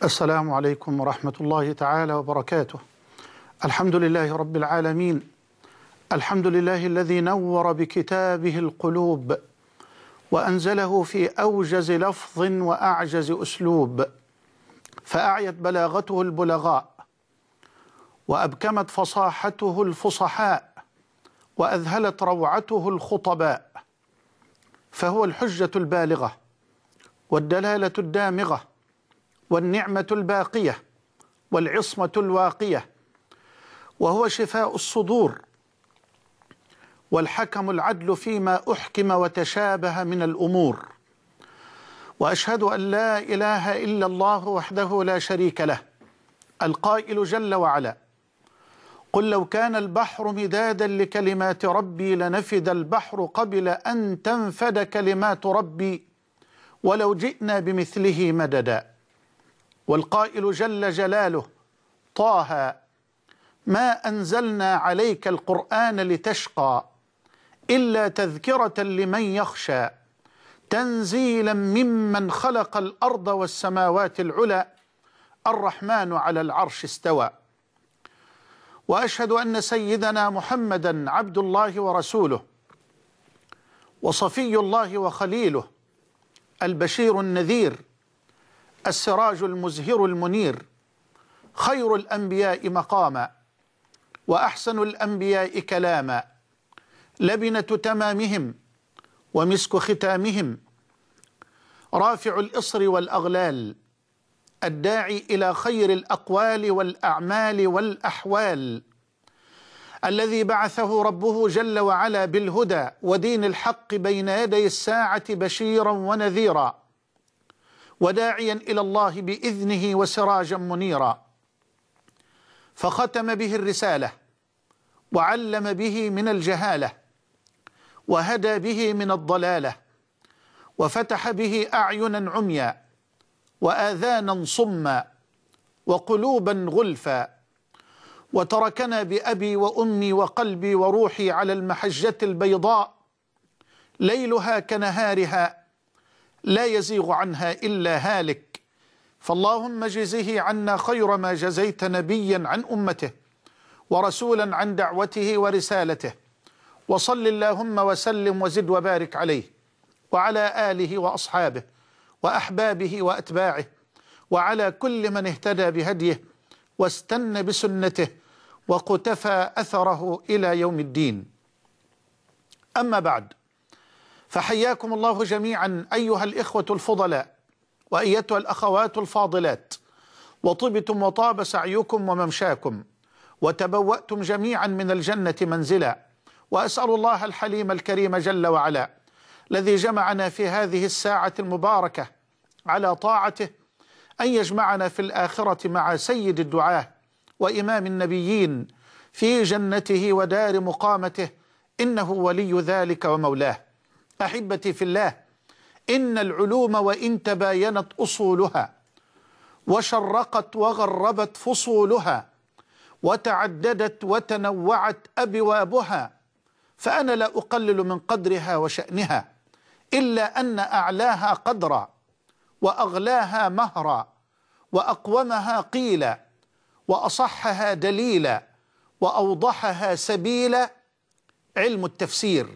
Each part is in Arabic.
السلام عليكم ورحمة الله تعالى وبركاته. الحمد لله رب العالمين، الحمد لله الذي نور بكتابه القلوب وأنزله في أوجز لفظ وأعجز أسلوب، فأعيت بلاغته البلغاء وأبكمت فصاحته الفصحاء وأذهلت روعته الخطباء، فهو الحجة البالغة والدلالة الدامغة والنعمة الباقية والعصمة الواقية، وهو شفاء الصدور والحكم العدل فيما أحكم وتشابه من الأمور. وأشهد أن لا إله إلا الله وحده لا شريك له، القائل جل وعلا: قل لو كان البحر مدادا لكلمات ربي لنفد البحر قبل أن تنفد كلمات ربي ولو جئنا بمثله مددا. والقائل جل جلاله: طه ما أنزلنا عليك القرآن لتشقى إلا تذكرة لمن يخشى تنزيلا ممن خلق الأرض والسماوات العلى الرحمن على العرش استوى. وأشهد أن سيدنا محمدا عبد الله ورسوله وصفي الله وخليله، البشير النذير، السراج المزهر المنير، خير الأنبياء مقاما وأحسن الأنبياء كلاما، لبنة تمامهم ومسك ختامهم، رافع الإصر والأغلال، الداعي إلى خير الأقوال والأعمال والأحوال، الذي بعثه ربه جل وعلا بالهدى ودين الحق بين يدي الساعة بشيرا ونذيرا، وداعيا إلى الله بإذنه وسراجا منيرا، فختم به الرسالة وعلم به من الجهالة وهدى به من الضلالة، وفتح به أعينا عميا وآذانا صما وقلوبا غلفا، وتركنا بأبي وأمي وقلبي وروحي على المحجة البيضاء ليلها كنهارها لا يزيغ عنها إلا هالك. فاللهم جزه عنا خير ما جزيت نبيا عن أمته ورسولا عن دعوته ورسالته، وصل اللهم وسلم وزد وبارك عليه وعلى آله وأصحابه وأحبابه وأتباعه وعلى كل من اهتدى بهديه واستنى بسنته وقتفى أثره إلى يوم الدين. أما بعد، فحياكم الله جميعا أيها الإخوة الفضلاء وأيتها الأخوات الفاضلات، وطبتم وطاب سعيكم وممشاكم وتبوأتم جميعا من الجنة منزلا. وأسأل الله الحليم الكريم جل وعلا الذي جمعنا في هذه الساعة المباركة على طاعته أن يجمعنا في الآخرة مع سيد الدعاة وإمام النبيين في جنته ودار مقامته، إنه ولي ذلك ومولاه. أحبتي في الله، إن العلوم وإن تباينت أصولها وشرقت وغربت فصولها وتعددت وتنوعت أبوابها، فأنا لا أقلل من قدرها وشأنها، إلا أن أعلاها قدرا وأغلاها مهرا وأقومها قيلا وأصحها دليلا وأوضحها سبيلا علم التفسير،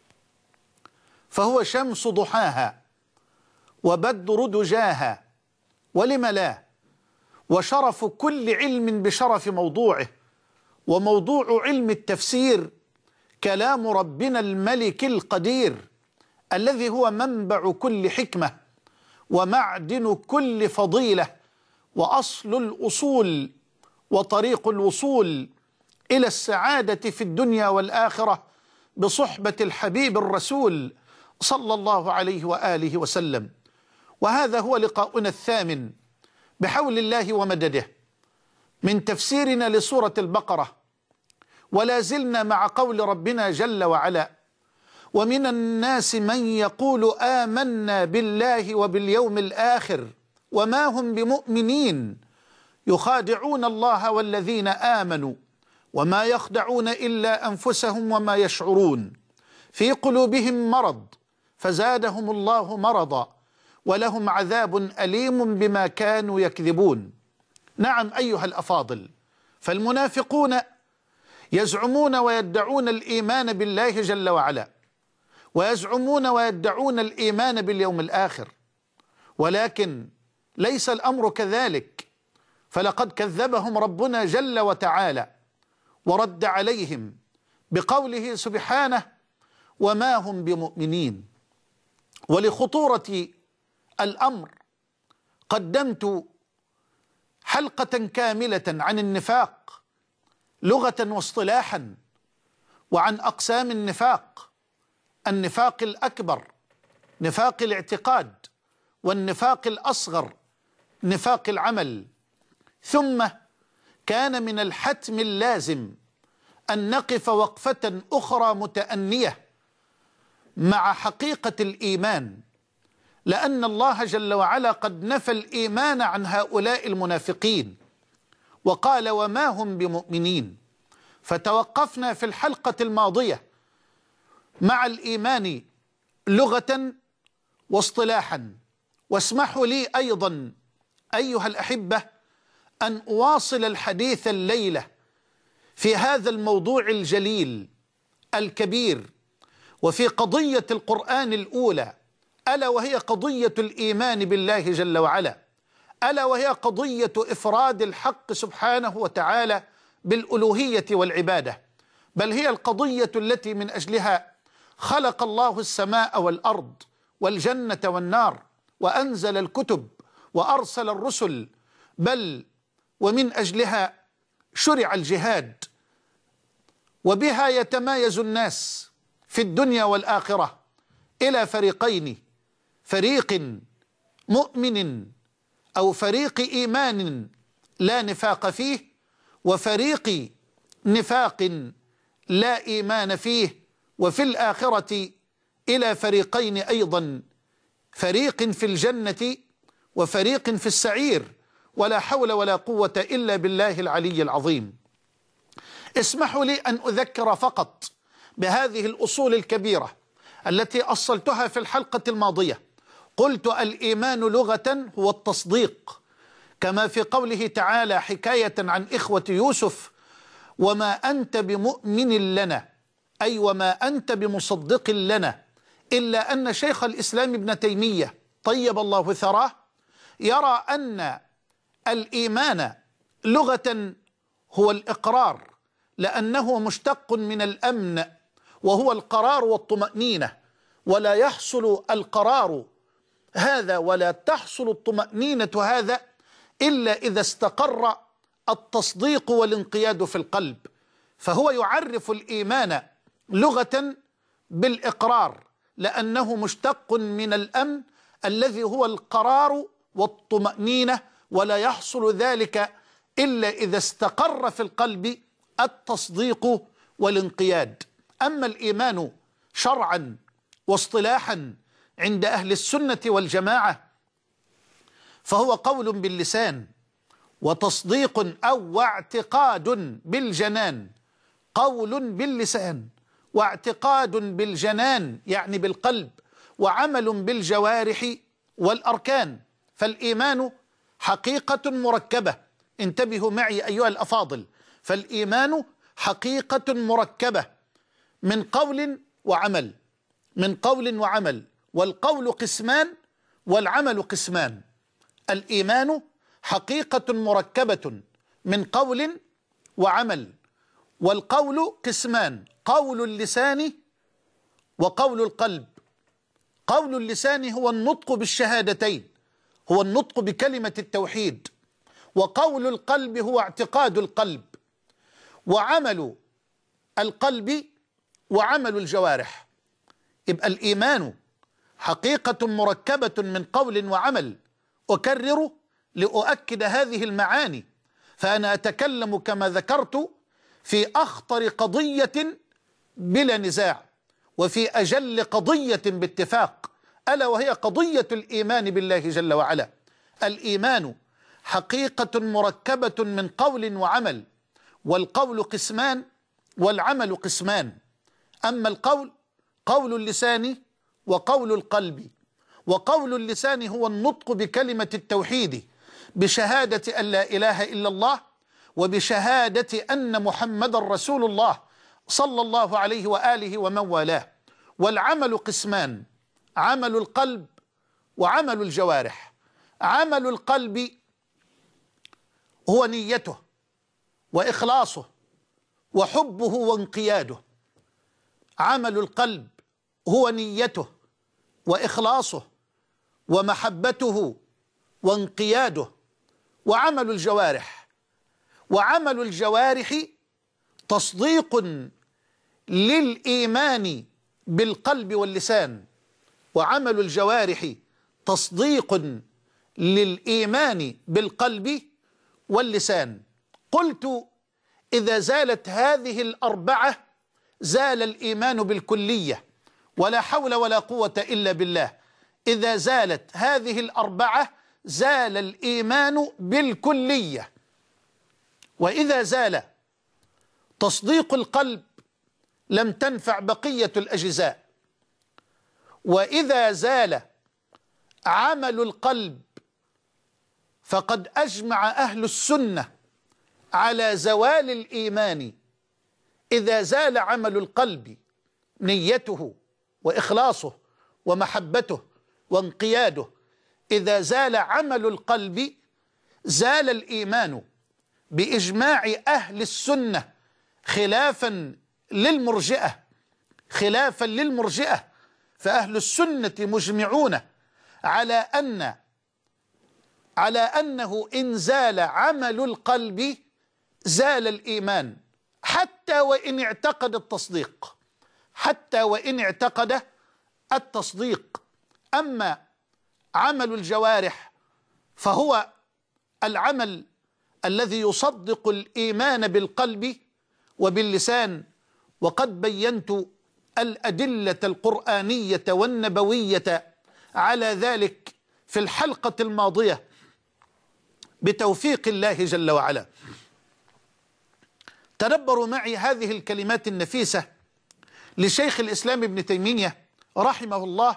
فهو شمس ضحاها وبدر دجاها، ولم لا، وشرف كل علم بشرف موضوعه. وموضوع علم التفسير كلام ربنا الملك القدير الذي هو منبع كل حكمة ومعدن كل فضيلة وأصل الأصول وطريق الوصول إلى السعادة في الدنيا والآخرة بصحبة الحبيب الرسول صلى الله عليه وآله وسلم. وهذا هو لقاؤنا الثامن بحول الله ومدده من تفسيرنا لسورة البقرة، ولا زلنا مع قول ربنا جل وعلا: ومن الناس من يقول آمنا بالله وباليوم الآخر وما هم بمؤمنين يخادعون الله والذين آمنوا وما يخدعون إلا أنفسهم وما يشعرون في قلوبهم مرض فزادهم الله مرضا ولهم عذاب أليم بما كانوا يكذبون. نعم أيها الأفاضل، فالمنافقون يزعمون ويدعون الإيمان بالله جل وعلا، ويزعمون ويدعون الإيمان باليوم الآخر، ولكن ليس الأمر كذلك، فلقد كذبهم ربنا جل وتعالى ورد عليهم بقوله سبحانه: وما هم بمؤمنين. ولخطورة الأمر قدمت حلقة كاملة عن النفاق لغة واصطلاحا، وعن أقسام النفاق: النفاق الأكبر نفاق الاعتقاد، والنفاق الأصغر نفاق العمل. ثم كان من الحتم اللازم أن نقف وقفة أخرى متأنية مع حقيقة الإيمان، لأن الله جل وعلا قد نفى الإيمان عن هؤلاء المنافقين وقال: وما هم بمؤمنين. فتوقفنا في الحلقة الماضية مع الإيمان لغة واصطلاحا، واسمحوا لي أيضا أيها الأحبة أن أواصل الحديث الليلة في هذا الموضوع الجليل الكبير، وفي قضية القرآن الأولى، ألا وهي قضية الإيمان بالله جل وعلا، ألا وهي قضية إفراد الحق سبحانه وتعالى بالألوهية والعبادة، بل هي القضية التي من أجلها خلق الله السماء والأرض والجنة والنار، وأنزل الكتب وأرسل الرسل، بل ومن أجلها شرع الجهاد، وبها يتمايز الناس في الدنيا والآخرة إلى فريقين: فريق مؤمن أو فريق إيمان لا نفاق فيه، وفريق نفاق لا إيمان فيه، وفي الآخرة إلى فريقين أيضا: فريق في الجنة وفريق في السعير، ولا حول ولا قوة إلا بالله العلي العظيم. اسمحوا لي أن أذكر فقط بهذه الأصول الكبيرة التي أصلتها في الحلقة الماضية. قلت: الإيمان لغة هو التصديق، كما في قوله تعالى حكاية عن إخوة يوسف: وما أنت بمؤمن لنا، أي وما أنت بمصدق لنا. إلا أن شيخ الإسلام ابن تيمية طيب الله ثراه يرى أن الإيمان لغة هو الإقرار، لأنه مشتق من الأمن، وهو القرار والطمأنينة، ولا يحصل القرار هذا ولا تحصل الطمأنينة هذا إلا إذا استقر التصديق والانقياد في القلب. فهو يعرف الإيمان لغة بالإقرار، لأنه مشتق من الأمن الذي هو القرار والطمأنينة، ولا يحصل ذلك إلا إذا استقر في القلب التصديق والانقياد. أما الإيمان شرعا واصطلاحا عند أهل السنة والجماعة فهو قول باللسان وتصديق أو واعتقاد بالجنان. قول باللسان واعتقاد بالجنان يعني بالقلب، وعمل بالجوارح والأركان. فالإيمان حقيقة مركبة، انتبهوا معي أيها الأفاضل، فالإيمان حقيقة مركبة من قول وعمل، من قول وعمل، والقول قسمان والعمل قسمان. الإيمان حقيقة مركبة من قول وعمل، والقول قسمان: قول اللسان وقول القلب. قول اللسان هو النطق بالشهادتين، هو النطق بكلمة التوحيد، وقول القلب هو اعتقاد القلب، وعمل القلب وعمل الجوارح. يبقى الإيمان حقيقة مركبة من قول وعمل. أكرر لأؤكد هذه المعاني، فأنا أتكلم كما ذكرت في أخطر قضية بلا نزاع، وفي أجل قضية باتفاق، ألا وهي قضية الإيمان بالله جل وعلا. الإيمان حقيقة مركبة من قول وعمل، والقول قسمان والعمل قسمان. أما القول قول اللسان وقول القلب، وقول اللسان هو النطق بكلمة التوحيد بشهادة أن لا إله إلا الله وبشهادة أن محمد رسول الله صلى الله عليه وآله ومن والاه. والعمل قسمان: عمل القلب وعمل الجوارح. عمل القلب هو نيته وإخلاصه وحبه وانقياده. عمل القلب هو نيته وإخلاصه ومحبته وانقياده. وعمل الجوارح تصديق للإيمان بالقلب واللسان. وعمل الجوارح تصديق للإيمان بالقلب واللسان. قلت: إذا زالت هذه الأربعة زال الإيمان بالكلية، ولا حول ولا قوة إلا بالله. إذا زالت هذه الأربعة زال الإيمان بالكلية. وإذا زال تصديق القلب لم تنفع بقية الأجزاء. وإذا زال عمل القلب فقد أجمع أهل السنة على زوال الإيمان. إذا زال عمل القلب، نيته وإخلاصه ومحبته وانقياده، إذا زال عمل القلب زال الإيمان بإجماع أهل السنة، خلافا للمرجئة. فأهل السنة مجمعون على أنه إن زال عمل القلب زال الإيمان، حتى وإن اعتقد التصديق. أما عمل الجوارح فهو العمل الذي يصدق الإيمان بالقلب وباللسان. وقد بينت الأدلة القرآنية والنبوية على ذلك في الحلقة الماضية بتوفيق الله جل وعلا. تدبروا معي هذه الكلمات النفيسة لشيخ الإسلام ابن تيمية رحمه الله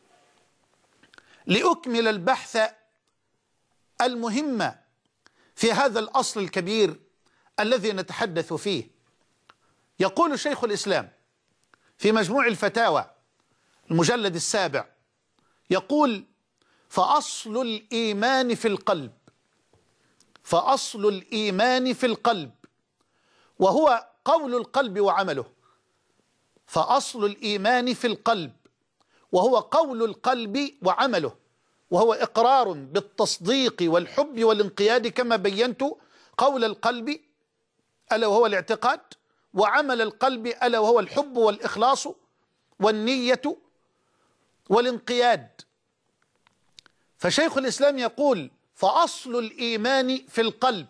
لأكمل البحث المهم في هذا الأصل الكبير الذي نتحدث فيه. يقول شيخ الإسلام في مجموع الفتاوى المجلد 7، يقول: فأصل الإيمان في القلب وهو قول القلب وعمله. فأصل الإيمان في القلب وهو قول القلب وعمله، وهو إقرار بالتصديق والحب والانقياد كما بينت. قول القلب ألا وهو الاعتقاد، وعمل القلب ألا وهو الحب والإخلاص والنية والانقياد. فشيخ الإسلام يقول: فأصل الإيمان في القلب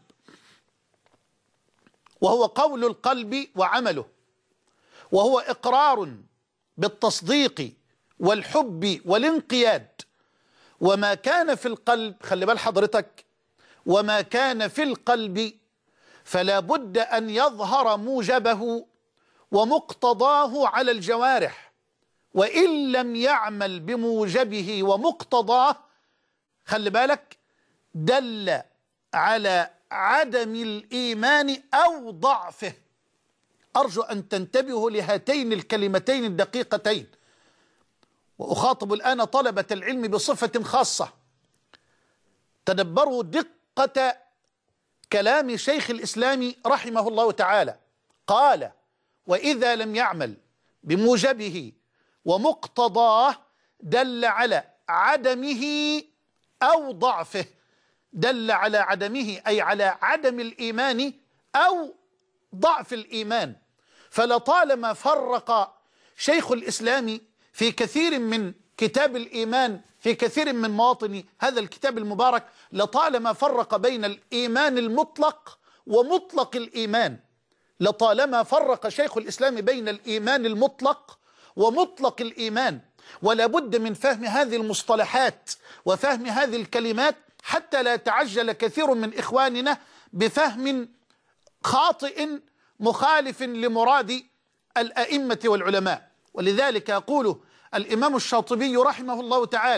وهو قول القلب وعمله، وهو إقرار بالتصديق والحب والانقياد. وما كان في القلب، خلي بال حضرتك، وما كان في القلب فلا بد أن يظهر موجبه ومقتضاه على الجوارح، وإن لم يعمل بموجبه ومقتضاه، خلي بالك، دل على عدم الإيمان أو ضعفه. أرجو أن تنتبهوا لهاتين الكلمتين الدقيقتين، وأخاطب الآن طلبة العلم بصفة خاصة. تدبروا دقة كلام شيخ الإسلام رحمه الله تعالى. قال: وإذا لم يعمل بموجبه ومقتضاه دل على عدمه أو ضعفه. دل على عدمه أي على عدم الإيمان أو ضعف الإيمان. فلطالما فرق شيخ الإسلام في كثير من كتاب الإيمان، في كثير من مواطن هذا الكتاب المبارك، لطالما فرق بين الإيمان المطلق ومطلق الإيمان. لطالما فرق شيخ الإسلام بين الإيمان المطلق ومطلق الإيمان. ولا بد من فهم هذه المصطلحات وفهم هذه الكلمات حتى لا يتعجل كثير من إخواننا بفهم خاطئ مخالف لمراد الأئمة والعلماء. ولذلك يقول الإمام الشاطبي رحمه الله تعالى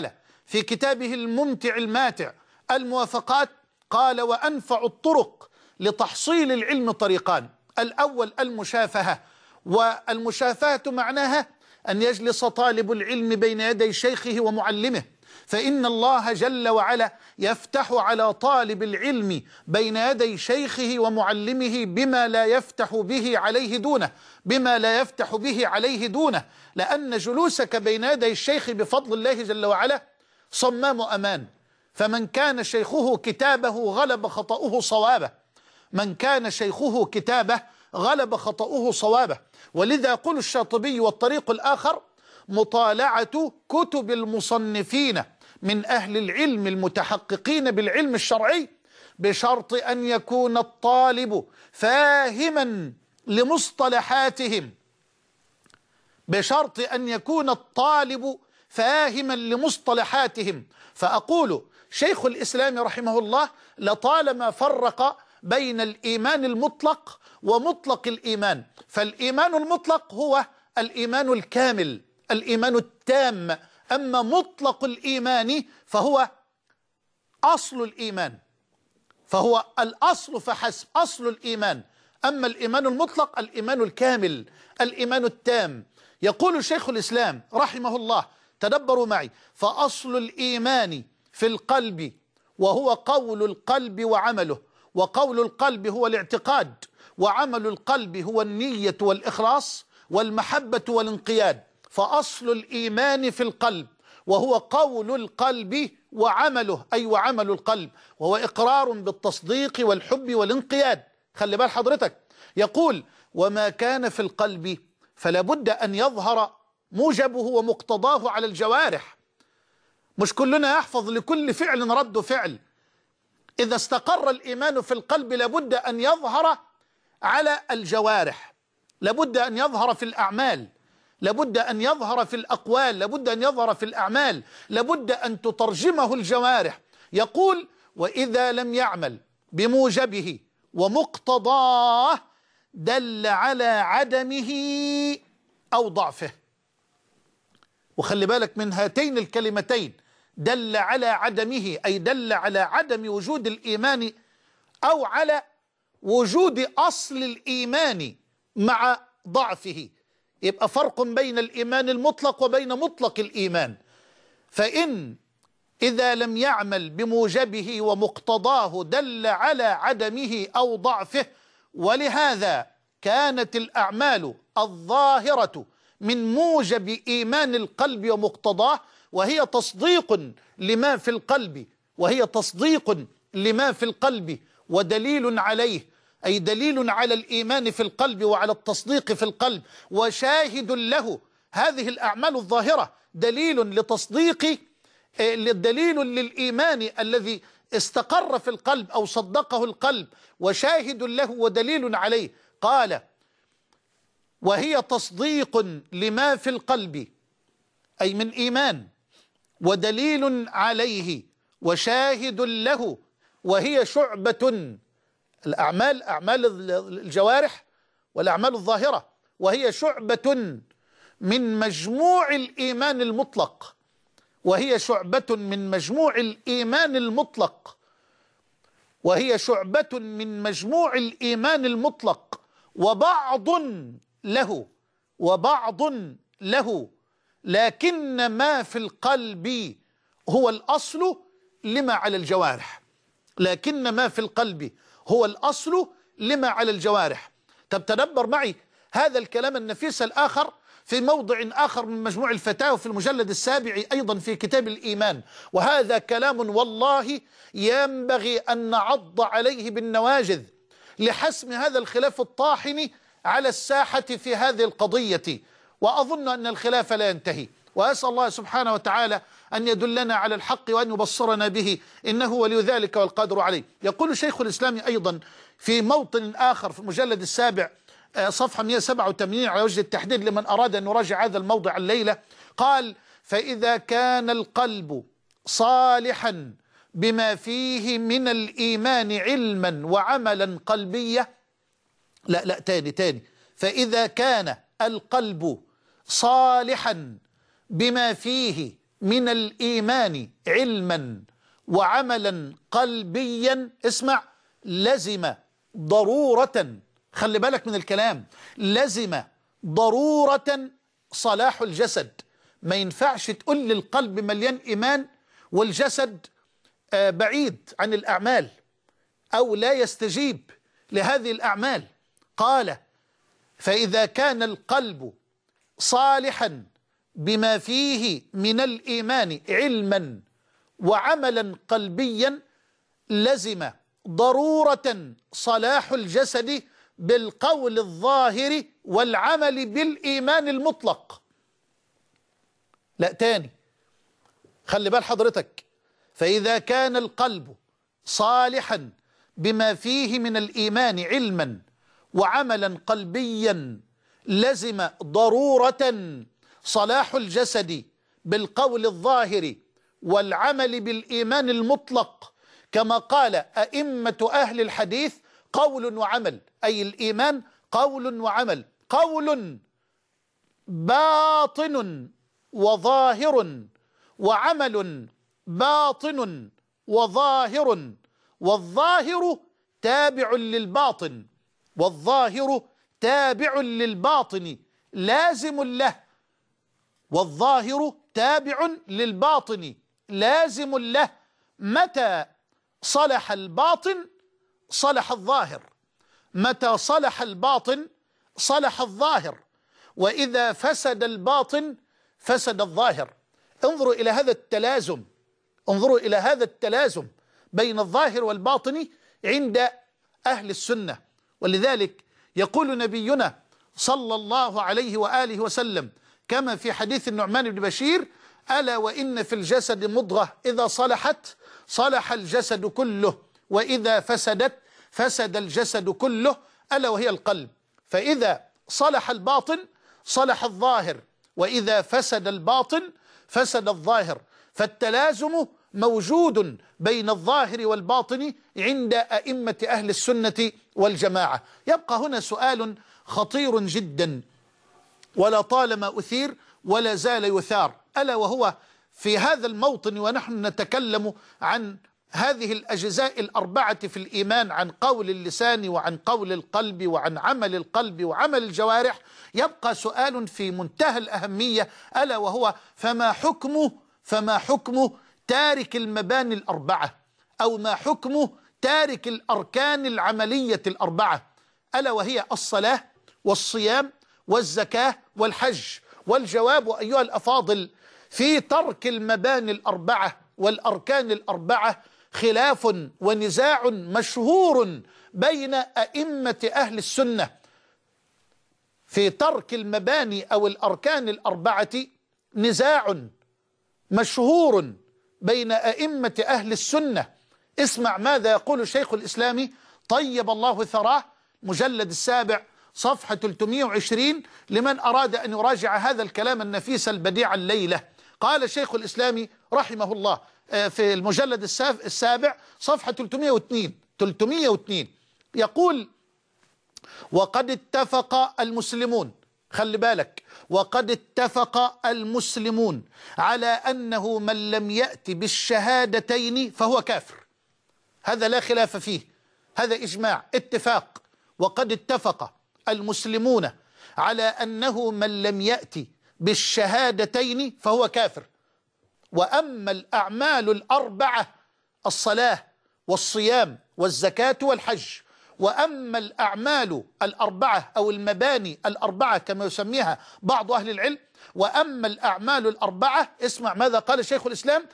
في كتابه الممتع الماتع الموافقات قال: وأنفع الطرق لتحصيل العلم طريقان: الأول المشافهة، والمشافهة معناها أن يجلس طالب العلم بين يدي شيخه ومعلمه، فإن الله جل وعلا يفتح على طالب العلم بين يدي شيخه ومعلمه بما لا يفتح به عليه دونه، لأن جلوسك بين يدي الشيخ بفضل الله جل وعلا صمام أمان. فمن كان شيخه كتابه غلب خطأه صوابه. ولذا يقول الشاطبي: والطريق الآخر مطالعة كتب المصنفين من أهل العلم المتحققين بالعلم الشرعي، بشرط أن يكون الطالب فاهما لمصطلحاتهم. فأقول: شيخ الإسلام رحمه الله لطالما فرق بين الإيمان المطلق ومطلق الإيمان. فالإيمان المطلق هو الإيمان الكامل، الإيمان التام. أما مطلق الإيمان فهو أصل الإيمان، فهو الأصل فحسب، أصل الإيمان. أما الإيمان المطلق الإيمان الكامل، الإيمان التام. يقول شيخ الإسلام رحمه الله: تدبروا معي: فأصل الإيمان في القلب، وهو قول القلب وعمله، وقول القلب هو الاعتقاد، وعمل القلب هو النية والإخلاص والمحبة والانقياد. فأصل الإيمان في القلب، وهو قول القلب وعمله، أي وعمل القلب، وهو إقرار بالتصديق والحب والانقياد. خلي بال حضرتك، يقول: وما كان في القلب فلا بد أن يظهر موجبه ومقتضاه على الجوارح. مش كلنا يحفظ لكل فعل رد فعل. إذا استقر الإيمان في القلب لابد أن يظهر على الجوارح، لابد أن يظهر في الأعمال، لابد أن يظهر في الأقوال، لابد أن يظهر في الأعمال، لابد أن تترجمه الجوارح. يقول: وإذا لم يعمل بموجبه ومقتضاه دل على عدمه أو ضعفه. وخلي بالك من هاتين الكلمتين: دل على عدمه، أي دل على عدم وجود الإيمان أو على وجود أصل الإيمان مع ضعفه. يبقى فرق بين الإيمان المطلق وبين مطلق الإيمان. إذا لم يعمل بموجبه ومقتضاه دل على عدمه أو ضعفه. ولهذا كانت الأعمال الظاهرة من موجب إيمان القلب ومقتضاه، وهي تصديق لما في القلب، ودليل عليه، أي دليل على الإيمان في القلب وعلى التصديق في القلب، وشاهد له. هذه الأعمال الظاهرة دليل للإيمان الذي استقر في القلب أو صدقه القلب، وشاهد له ودليل عليه. قال: وهي تصديق لما في القلب، أي من إيمان، ودليل عليه، وشاهد له، وهي شعبة. الأعمال، أعمال الجوارح والأعمال الظاهرة، وهي شعبة من مجموع الإيمان المطلق، وهي شعبة من مجموع الإيمان المطلق، وهي شعبة من مجموع الإيمان المطلق، وبعض له، لكن ما في القلب هو الأصل لما على الجوارح. لكن ما في القلب هو الأصل لما على الجوارح. طب تدبر معي هذا الكلام النفيس الآخر في موضع آخر من مجموع الفتاوى في المجلد السابع أيضا في كتاب الإيمان. وهذا كلام والله ينبغي أن نعض عليه بالنواجذ لحسم هذا الخلاف الطاحن على الساحة في هذه القضية، وأظن أن الخلاف لا ينتهي. وأسأل الله سبحانه وتعالى أن يدلنا على الحق وأن يبصرنا به، إنه ولي ذلك والقادر عليه. يقول شيخ الإسلام أيضا في موطن آخر في المجلد السابع صفحة 187 على وجه التحديد لمن أراد أن يراجع هذا الموضع الليلة، قال: فإذا كان القلب صالحا بما فيه من الإيمان علما وعملا قلبيا. لا تاني. فإذا كان القلب صالحا بما فيه من الإيمان علما وعملا قلبيا، اسمع، لزم ضرورة، خلي بالك من الكلام، لزم ضرورة صلاح الجسد. ما ينفعش تقول لي القلب مليان إيمان والجسد بعيد عن الأعمال أو لا يستجيب لهذه الأعمال. قال: فإذا كان القلب صالحا بما فيه من الإيمان علما وعملا قلبيا، لزم ضرورة صلاح الجسد بالقول الظاهر والعمل بالإيمان المطلق. لا، تاني، خلي بال حضرتك. فإذا كان القلب صالحا بما فيه من الإيمان علما وعملا قلبيا، لزم ضرورة صلاح الجسد بالقول الظاهر والعمل بالإيمان المطلق، كما قال أئمة أهل الحديث: قول وعمل، أي الإيمان قول وعمل، قول باطن وظاهر، وعمل باطن وظاهر، والظاهر تابع للباطن، والظاهر تابع للباطن لازم له، والظاهر تابع للباطن لازم له. متى صلح الباطن صلح الظاهر، متى صلح الباطن صلح الظاهر، وإذا فسد الباطن فسد الظاهر. انظروا إلى هذا التلازم، انظروا إلى هذا التلازم بين الظاهر والباطن عند أهل السنة. ولذلك يقول نبينا صلى الله عليه وآله وسلم كما في حديث النعمان بن بشير: ألا وإن في الجسد مضغة إذا صلحت صلح الجسد كله، وإذا فسدت فسد الجسد كله، ألا وهي القلب. فإذا صلح الباطن صلح الظاهر، وإذا فسد الباطن فسد الظاهر. فالتلازم موجود بين الظاهر والباطن عند أئمة أهل السنة والجماعة. يبقى هنا سؤال خطير جدا ولا طالما أثير ولا زال يثار، ألا وهو في هذا الموطن ونحن نتكلم عن هذه الأجزاء الأربعة في الإيمان، عن قول اللسان وعن قول القلب وعن عمل القلب وعمل الجوارح، يبقى سؤال في منتهى الأهمية، ألا وهو: فما حكم تارك المباني الأربعة، أو ما حكم تارك الأركان العملية الأربعة، ألا وهي الصلاة والصيام والزكاة والحج. والجواب أيها الأفاضل: في ترك المباني الأربعة والأركان الأربعة خلاف ونزاع مشهور بين أئمة أهل السنة. في ترك المباني أو الأركان الأربعة نزاع مشهور بين أئمة أهل السنة. اسمع ماذا يقول شيخ الإسلام طيب الله ثراه، مجلد 7 صفحة 320، لمن أراد أن يراجع هذا الكلام النفيس البديع الليلة. قال شيخ الإسلام رحمه الله في المجلد 7 صفحة 302 يقول: وقد اتفق المسلمون، خلي بالك، وقد اتفق المسلمون على أنه من لم يأت بالشهادتين فهو كافر. هذا لا خلاف فيه، هذا إجماع، اتفاق. وقد اتفق المسلمون على أنه من لم يأتي بالشهادتين فهو كافر. وأما الأعمال الأربعة: الصلاة والصيام والزكاة والحج، وأما الأعمال الأربعة أو المباني الأربعة كما يسميها بعض أهل العلم، وأما الأعمال الأربعة، اسمع ماذا قال شيخ الإسلام: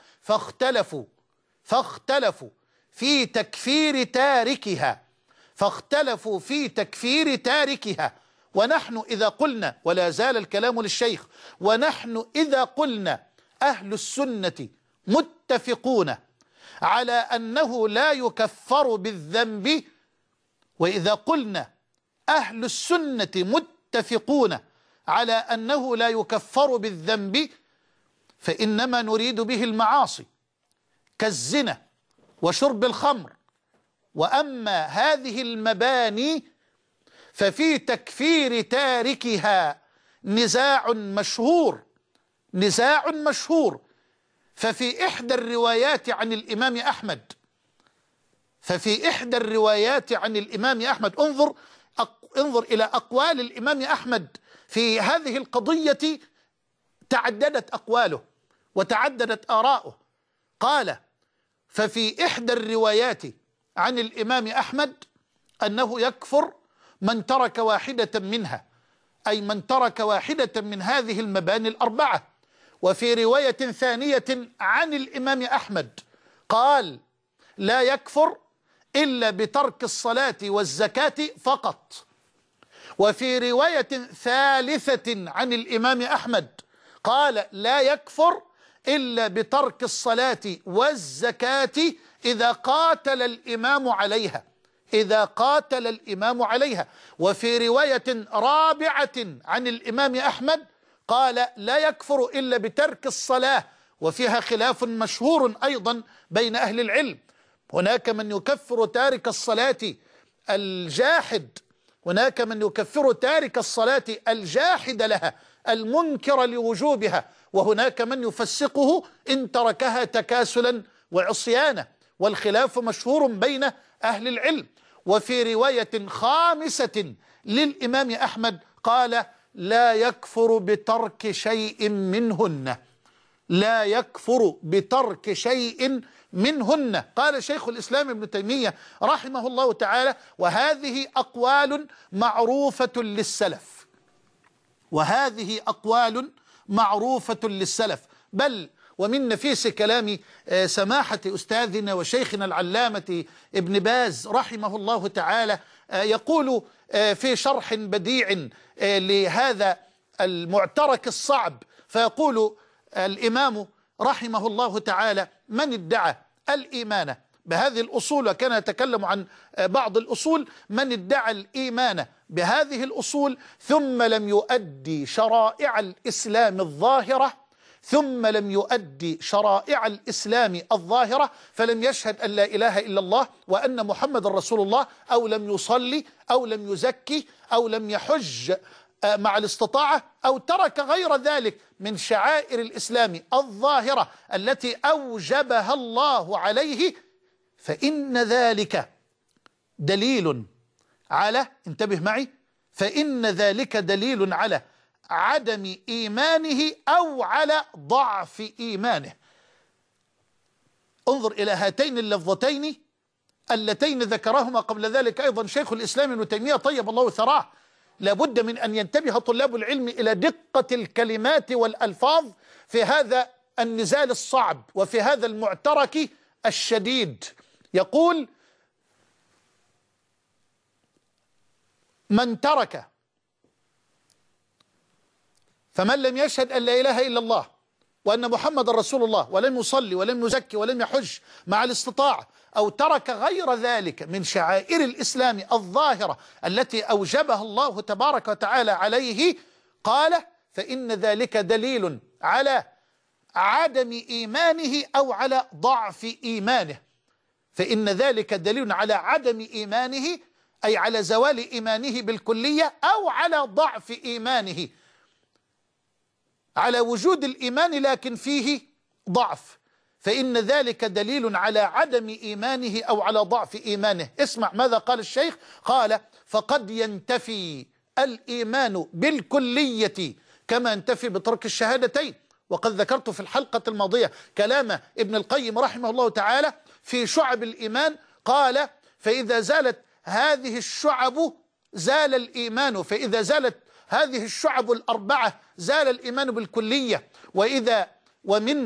فاختلفوا في تكفير تاركها، فاختلفوا في تكفير تاركها. ونحن إذا قلنا، ولا زال الكلام للشيخ، ونحن إذا قلنا أهل السنة متفقون على أنه لا يكفر بالذنب، وإذا قلنا أهل السنة متفقون على أنه لا يكفر بالذنب، فإنما نريد به المعاصي كالزنا وشرب الخمر. وأما هذه المباني ففي تكفير تاركها نزاع مشهور ففي إحدى الروايات عن الإمام أحمد ففي إحدى الروايات عن الإمام أحمد انظر إلى أقوال الإمام أحمد في هذه القضية، تعددت أقواله وتعددت آراؤه. قال: ففي إحدى الروايات عن الإمام أحمد أنه يكفر من ترك واحدة منها، أي من ترك واحدة من هذه المباني الأربعة. وفي رواية ثانية عن الإمام أحمد قال: لا يكفر إلا بترك الصلاة والزكاة فقط. وفي رواية ثالثة عن الإمام أحمد قال: لا يكفر إلا بترك الصلاة والزكاة إذا قاتل الإمام عليها، إذا قاتل الإمام عليها. وفي رواية رابعة عن الإمام أحمد قال: لا يكفر إلا بترك الصلاة، وفيها خلاف مشهور أيضا بين أهل العلم. هناك من يكفر تارك الصلاة الجاحد، هناك من يكفر تارك الصلاة الجاحد لها المنكر لوجوبها، وهناك من يفسقه إن تركها تكاسلا وعصيانا، والخلاف مشهور بين أهل العلم. وفي رواية خامسة للإمام أحمد قال: لا يكفر بترك شيء منهن، لا يكفر بترك شيء منهن. قال شيخ الإسلام ابن تيمية رحمه الله تعالى: وهذه أقوال معروفة للسلف، وهذه أقوال معروفة للسلف. بل ومن نفيس كلام سماحة أستاذنا وشيخنا العلامة ابن باز رحمه الله تعالى، يقول في شرح بديع لهذا المعترك الصعب، فيقول الإمام رحمه الله تعالى: من ادعى الإيمان بهذه الأصول، وكان يتكلم عن بعض الأصول، من ادعى الإيمان بهذه الأصول ثم لم يؤدي شرائع الإسلام الظاهرة، ثم لم يؤدي شرائع الإسلام الظاهرة، فلم يشهد أن لا إله إلا الله وأن محمد رسول الله، أو لم يصلي، أو لم يزكي، أو لم يحج مع الاستطاعة، أو ترك غير ذلك من شعائر الإسلام الظاهرة التي أوجبها الله عليه، فإن ذلك دليل على، انتبه معي، فإن ذلك دليل على عدم إيمانه أو على ضعف إيمانه. انظر إلى هاتين اللفظتين اللتين ذكرهما قبل ذلك أيضا شيخ الإسلام ابن تيمية طيب الله ثراه. لابد من أن ينتبه طلاب العلم إلى دقة الكلمات والألفاظ في هذا النزال الصعب وفي هذا المعترك الشديد. يقول: من ترك، فمن لم يشهد أن لا إله إلا الله وأن محمد رسول الله ولم يصلي ولم يزكي ولم يحج مع الاستطاعة، أو ترك غير ذلك من شعائر الإسلام الظاهرة التي أوجبها الله تبارك وتعالى عليه، قال: فإن ذلك دليل على عدم إيمانه أو على ضعف إيمانه. فإن ذلك دليل على عدم إيمانه، أي على زوال إيمانه بالكلية، أو على ضعف إيمانه، على وجود الإيمان لكن فيه ضعف. فإن ذلك دليل على عدم إيمانه أو على ضعف إيمانه. اسمع ماذا قال الشيخ، قال: فقد ينتفي الإيمان بالكلية كما ينتفي بترك الشهادتين. وقد ذكرت في الحلقة الماضية كلام ابن القيم رحمه الله تعالى في شعب الإيمان، قال: فإذا زالت هذه الشعب زال الإيمان، فإذا زالت هذه الشعب الأربعة زال الإيمان بالكلية. ومن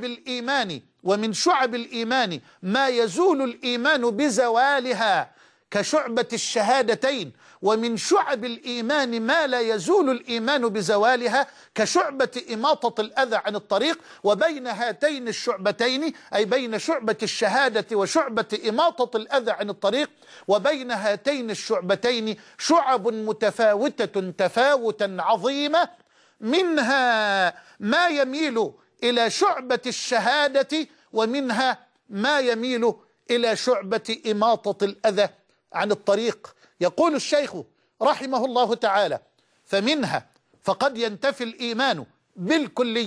شعب الإيمان ما يزول الإيمان بزوالها كشعبة الشهادتين، ومن شعب الإيمان ما لا يزول الإيمان بزوالها كشعبة إماطة الأذى عن الطريق. وبين هاتين الشعبتين، أي بين شعبة الشهادة وشعبة إماطة الأذى عن الطريق، وبين هاتين الشعبتين شعب متفاوتة تفاوتا عظيما، منها ما يميل إلى شعبة الشهادة، ومنها ما يميل إلى شعبة إماطة الأذى عن الطريق. يقول الشيخ رحمه الله تعالى: فمنها فقد ينتفي الإيمان بالكلية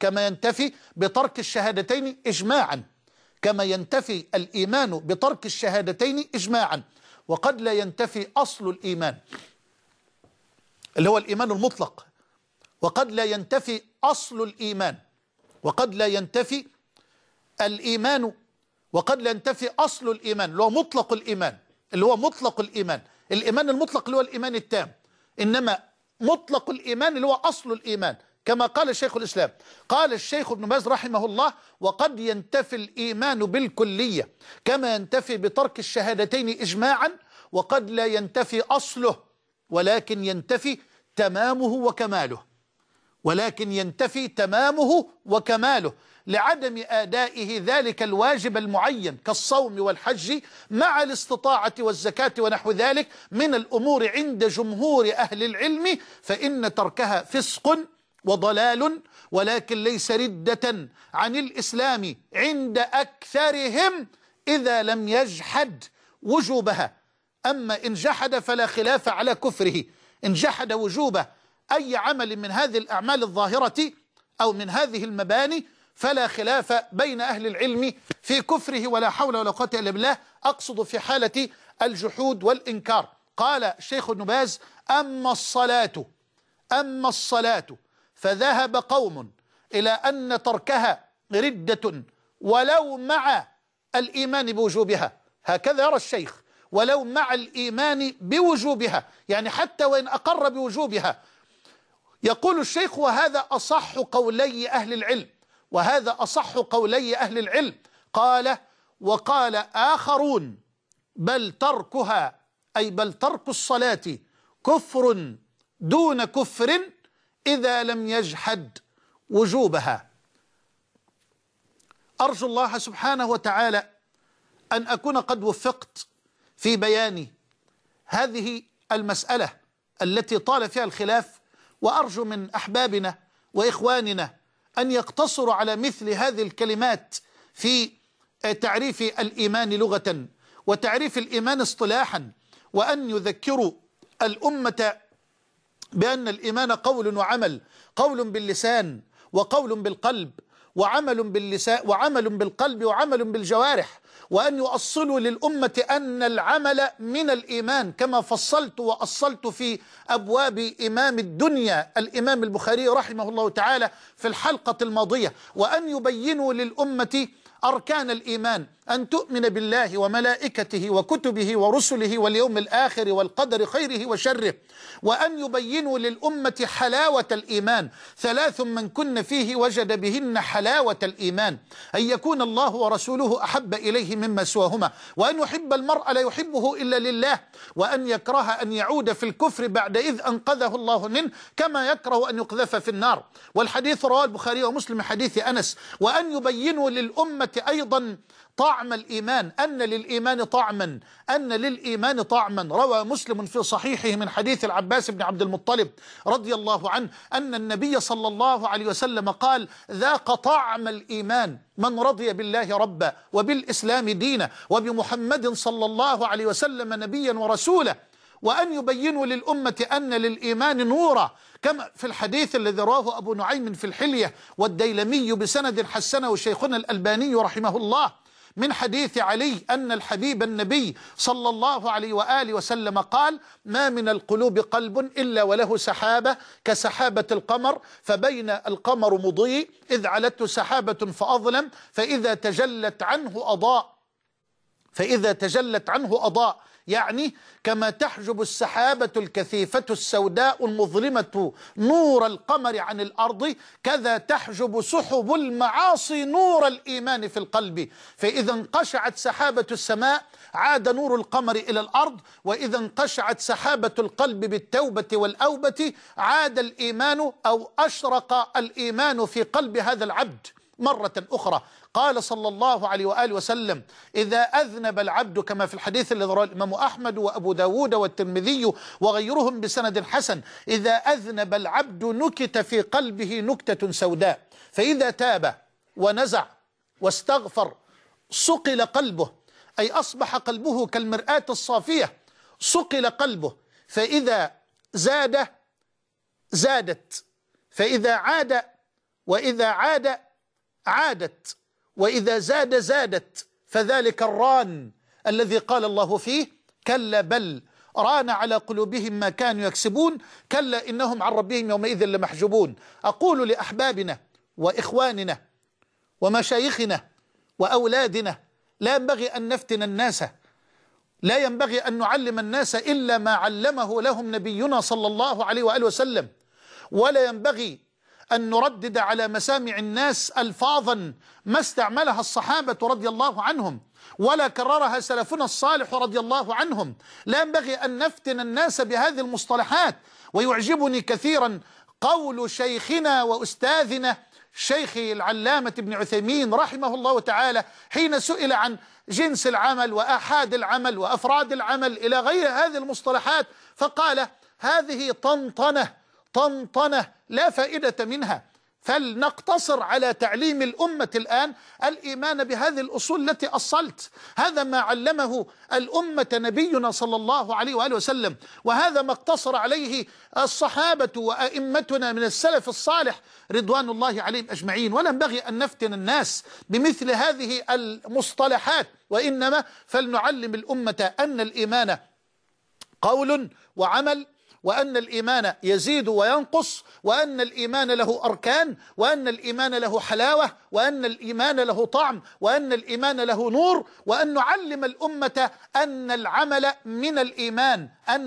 كما ينتفي بترك الشهادتين إجماعا، كما ينتفي الإيمان بترك الشهادتين إجماعا. وقد لا ينتفي أصل الإيمان اللي هو الإيمان المطلق، وقد لا ينتفي أصل الإيمان، وقد لا ينتفي الإيمان، وقد لا ينتفي أصل الإيمان اللي هو مطلق الإيمان، اللي هو مطلق الإيمان. الإيمان المطلق اللي هو الإيمان التام، إنما مطلق الإيمان اللي هو أصل الإيمان، كما قال الشيخ الإسلام. قال الشيخ ابن باز رحمه الله: وقد ينتفي الإيمان بالكلية كما ينتفي بترك الشهادتين إجماعا، وقد لا ينتفي أصله ولكن ينتفي تمامه وكماله، ولكن ينتفي تمامه وكماله لعدم آدائه ذلك الواجب المعين كالصوم والحج مع الاستطاعة والزكاة ونحو ذلك من الأمور عند جمهور أهل العلم، فإن تركها فسق وضلال، ولكن ليس ردة عن الإسلام عند أكثرهم إذا لم يجحد وجوبها. أما إن جحد فلا خلاف على كفره. إن جحد وجوب أي عمل من هذه الأعمال الظاهرة أو من هذه المباني فلا خلاف بين أهل العلم في كفره، ولا حول ولا قوة إلا بالله. أقصد في حالة الجحود والإنكار. قال الشيخ ابن باز: أما الصلاة فذهب قوم إلى أن تركها ردة ولو مع الإيمان بوجوبها. هكذا يرى الشيخ: ولو مع الإيمان بوجوبها، يعني حتى وإن أقر بوجوبها. يقول الشيخ: وهذا أصح قولي أهل العلم، وهذا أصح قولي أهل العلم. قال: وقال آخرون: بل تركها، أي بل ترك الصلاة، كفر دون كفر إذا لم يجحد وجوبها. أرجو الله سبحانه وتعالى أن أكون قد وفقت في بيان هذه المسألة التي طال فيها الخلاف، وأرجو من أحبابنا وإخواننا أن يقتصروا على مثل هذه الكلمات في تعريف الإيمان لغة وتعريف الإيمان اصطلاحا، وأن يذكروا الأمة بأن الإيمان قول وعمل، قول باللسان وقول بالقلب، وعمل باللسان وعمل بالقلب وعمل بالجوارح، وأن يؤصلوا للأمة أن العمل من الإيمان كما فصلت وأصلت في أبواب إمام الدنيا الإمام البخاري رحمه الله تعالى في الحلقة الماضية، وأن يبينوا للأمة أركان الإيمان: أن تؤمن بالله وملائكته وكتبه ورسله واليوم الآخر والقدر خيره وشره، وأن يبينوا للأمة حلاوة الإيمان: 3 من كن فيه وجد بهن حلاوة الإيمان: أن يكون الله ورسوله أحب إليه مما سواهما، وأن يحب المرء لا يحبه إلا لله، وأن يكره أن يعود في الكفر بعد إذ أنقذه الله منه، كما يكره أن يقذف في النار. والحديث رواه البخاري ومسلم حديث أنس. وأن يبينوا للأمة أيضا طعم الإيمان، أن للإيمان طعما. روى مسلم في صحيحه من حديث العباس بن عبد المطلب رضي الله عنه أن النبي صلى الله عليه وسلم قال: ذاق طعم الإيمان من رضي بالله ربا وبالإسلام دينا وبمحمد صلى الله عليه وسلم نبيا ورسولا. وأن يبينوا للأمة أن للإيمان نورا، كما في الحديث الذي رواه أبو نعيم في الحلية والديلمي بسند حسنه شيخنا الألباني رحمه الله من حديث علي أن الحبيب النبي صلى الله عليه وآله وسلم قال: ما من القلوب قلب إلا وله سحابة كسحابة القمر، فبين القمر مضيء إذ علته سحابة فأظلم، فإذا تجلت عنه أضاء، يعني كما تحجب السحابة الكثيفة السوداء المظلمة نور القمر عن الأرض، كذا تحجب سحب المعاصي نور الإيمان في القلب، فإذا انقشعت سحابة السماء عاد نور القمر إلى الأرض، وإذا انقشعت سحابة القلب بالتوبة والأوبة عاد الإيمان أو أشرق الإيمان في قلب هذا العبد مرة أخرى. قال صلى الله عليه وآله وسلم: إذا أذنب العبد، كما في الحديث الذي رواه الإمام أحمد وأبو داود والترمذي وغيرهم بسند حسن: إذا أذنب العبد نكت في قلبه نكتة سوداء، فإذا تاب ونزع واستغفر صقل قلبه، أي أصبح قلبه كالمرآة الصافية، صقل قلبه، فإذا زادت، فإذا عاد وإذا عاد عادت، وإذا زاد زادت، فذلك الران الذي قال الله فيه: كلا بل ران على قلوبهم ما كانوا يكسبون، كلا إنهم عن ربهم يومئذ لمحجوبون. أقول لأحبابنا وإخواننا ومشايخنا وأولادنا: لا ينبغي أن نفتن الناس، لا ينبغي أن نعلم الناس إلا ما علمه لهم نبينا صلى الله عليه وآله وسلم، ولا ينبغي أن نردد على مسامع الناس ألفاظا ما استعملها الصحابة رضي الله عنهم ولا كررها سلفنا الصالح رضي الله عنهم. لا ينبغي أن نفتن الناس بهذه المصطلحات. ويعجبني كثيرا قول شيخنا وأستاذنا الشيخ العلامة ابن عثيمين رحمه الله تعالى حين سئل عن جنس العمل وآحاد العمل وأفراد العمل إلى غير هذه المصطلحات، فقال: هذه طنطنة لا فائدة منها. فلنقتصر على تعليم الأمة الآن الإيمان بهذه الأصول التي أصلت. هذا ما علمه الأمة نبينا صلى الله عليه وآله وسلم، وهذا ما اقتصر عليه الصحابة وأئمتنا من السلف الصالح رضوان الله عليهم أجمعين. ولا ينبغي أن نفتن الناس بمثل هذه المصطلحات، وإنما فلنعلم الأمة أن الإيمان قول وعمل، وأن الإيمان يزيد وينقص، وأن الإيمان له أركان، وأن الإيمان له حلاوة، وأن الإيمان له طعم، وأن الإيمان له نور، وأن نعلم الأمة أن العمل من الإيمان،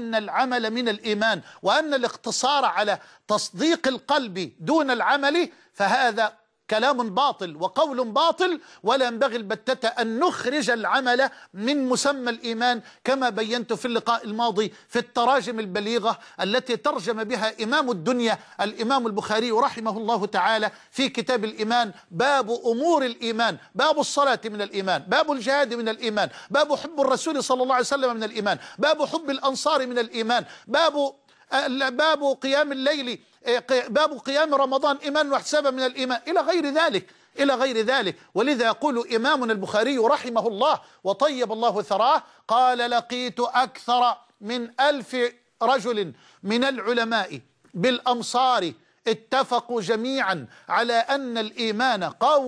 وأن الاقتصار على تصديق القلب دون العمل فهذا كلام باطل وقول باطل. ولا ينبغي البتة أن نخرج العمل من مسمى الإيمان، كما بينت في اللقاء الماضي في التراجم البليغة التي ترجم بها إمام الدنيا الإمام البخاري رحمه الله تعالى في كتاب الإيمان: باب أمور الإيمان، باب الصلاة من الإيمان، باب الجهاد من الإيمان، باب حب الرسول صلى الله عليه وسلم من الإيمان، باب حب الأنصار من الإيمان، باب قيام الليل، باب قيام رمضان إيمان واحتسابا من الإيمان، إلى غير ذلك. ولذا يقول إمامنا البخاري رحمه الله وطيب الله ثراه: قال: لقيت أكثر من 1000 رجل من العلماء بالأمصار اتفقوا جميعا على أن الإيمان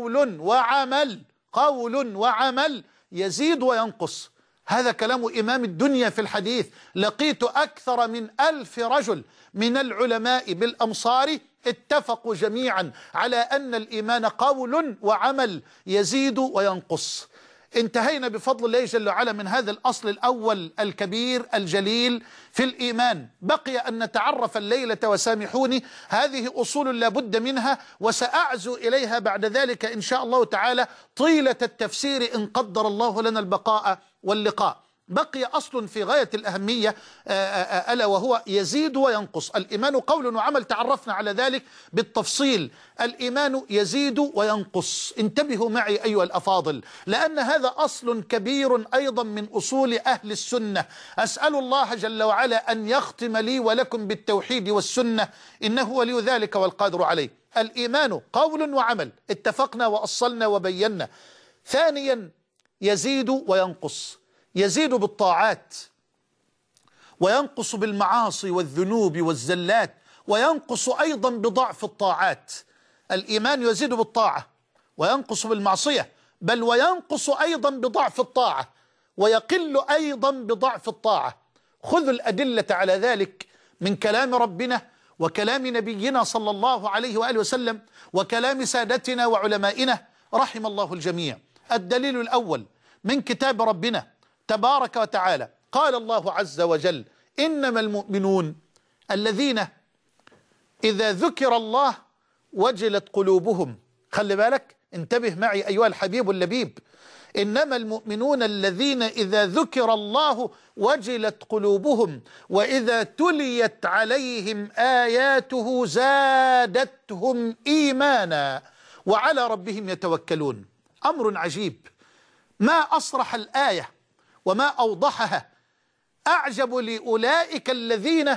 قول وعمل يزيد وينقص. هذا كلام إمام الدنيا في الحديث: لقيت أكثر من 1000 رجل من العلماء بالأمصار اتفقوا جميعا على أن الإيمان قول وعمل يزيد وينقص. انتهينا بفضل الله جل وعلا من هذا الأصل الأول الكبير الجليل في الإيمان. بقي أن نتعرف الليلة، وسامحوني، هذه أصول لا بد منها، وسأعزو إليها بعد ذلك إن شاء الله تعالى طيلة التفسير إن قدر الله لنا البقاء واللقاء. بقي أصل في غاية الأهمية ألا وهو يزيد وينقص. الإيمان قول وعمل، تعرفنا على ذلك بالتفصيل. الإيمان يزيد وينقص. انتبهوا معي أيها الأفاضل، لأن هذا أصل كبير أيضا من أصول أهل السنة. أسأل الله جل وعلا أن يختم لي ولكم بالتوحيد والسنة، إنه ولي ذلك والقادر عليه. الإيمان قول وعمل، اتفقنا وأصلنا وبينا. ثانيا، يزيد وينقص. يزيد بالطاعات، وينقص بالمعاصي والذنوب والزلات، وينقص أيضا بضعف الطاعات. الإيمان يزيد بالطاعة وينقص بالمعصية، بل وينقص أيضا بضعف الطاعة، ويقل أيضا بضعف الطاعة. خذوا الأدلة على ذلك من كلام ربنا وكلام نبينا صلى الله عليه وآله وسلم وكلام سادتنا وعلمائنا رحم الله الجميع. الدليل الأول من كتاب ربنا تبارك وتعالى، قال الله عز وجل: إنما المؤمنون الذين إذا ذكر الله وجلت قلوبهم. خلي بالك، انتبه معي أيها الحبيب اللبيب. إنما المؤمنون الذين إذا ذكر الله وجلت قلوبهم وإذا تليت عليهم آياته زادتهم إيمانا وعلى ربهم يتوكلون. أمر عجيب، ما أصرح الآية وما أوضحها. أعجب لأولئك الذين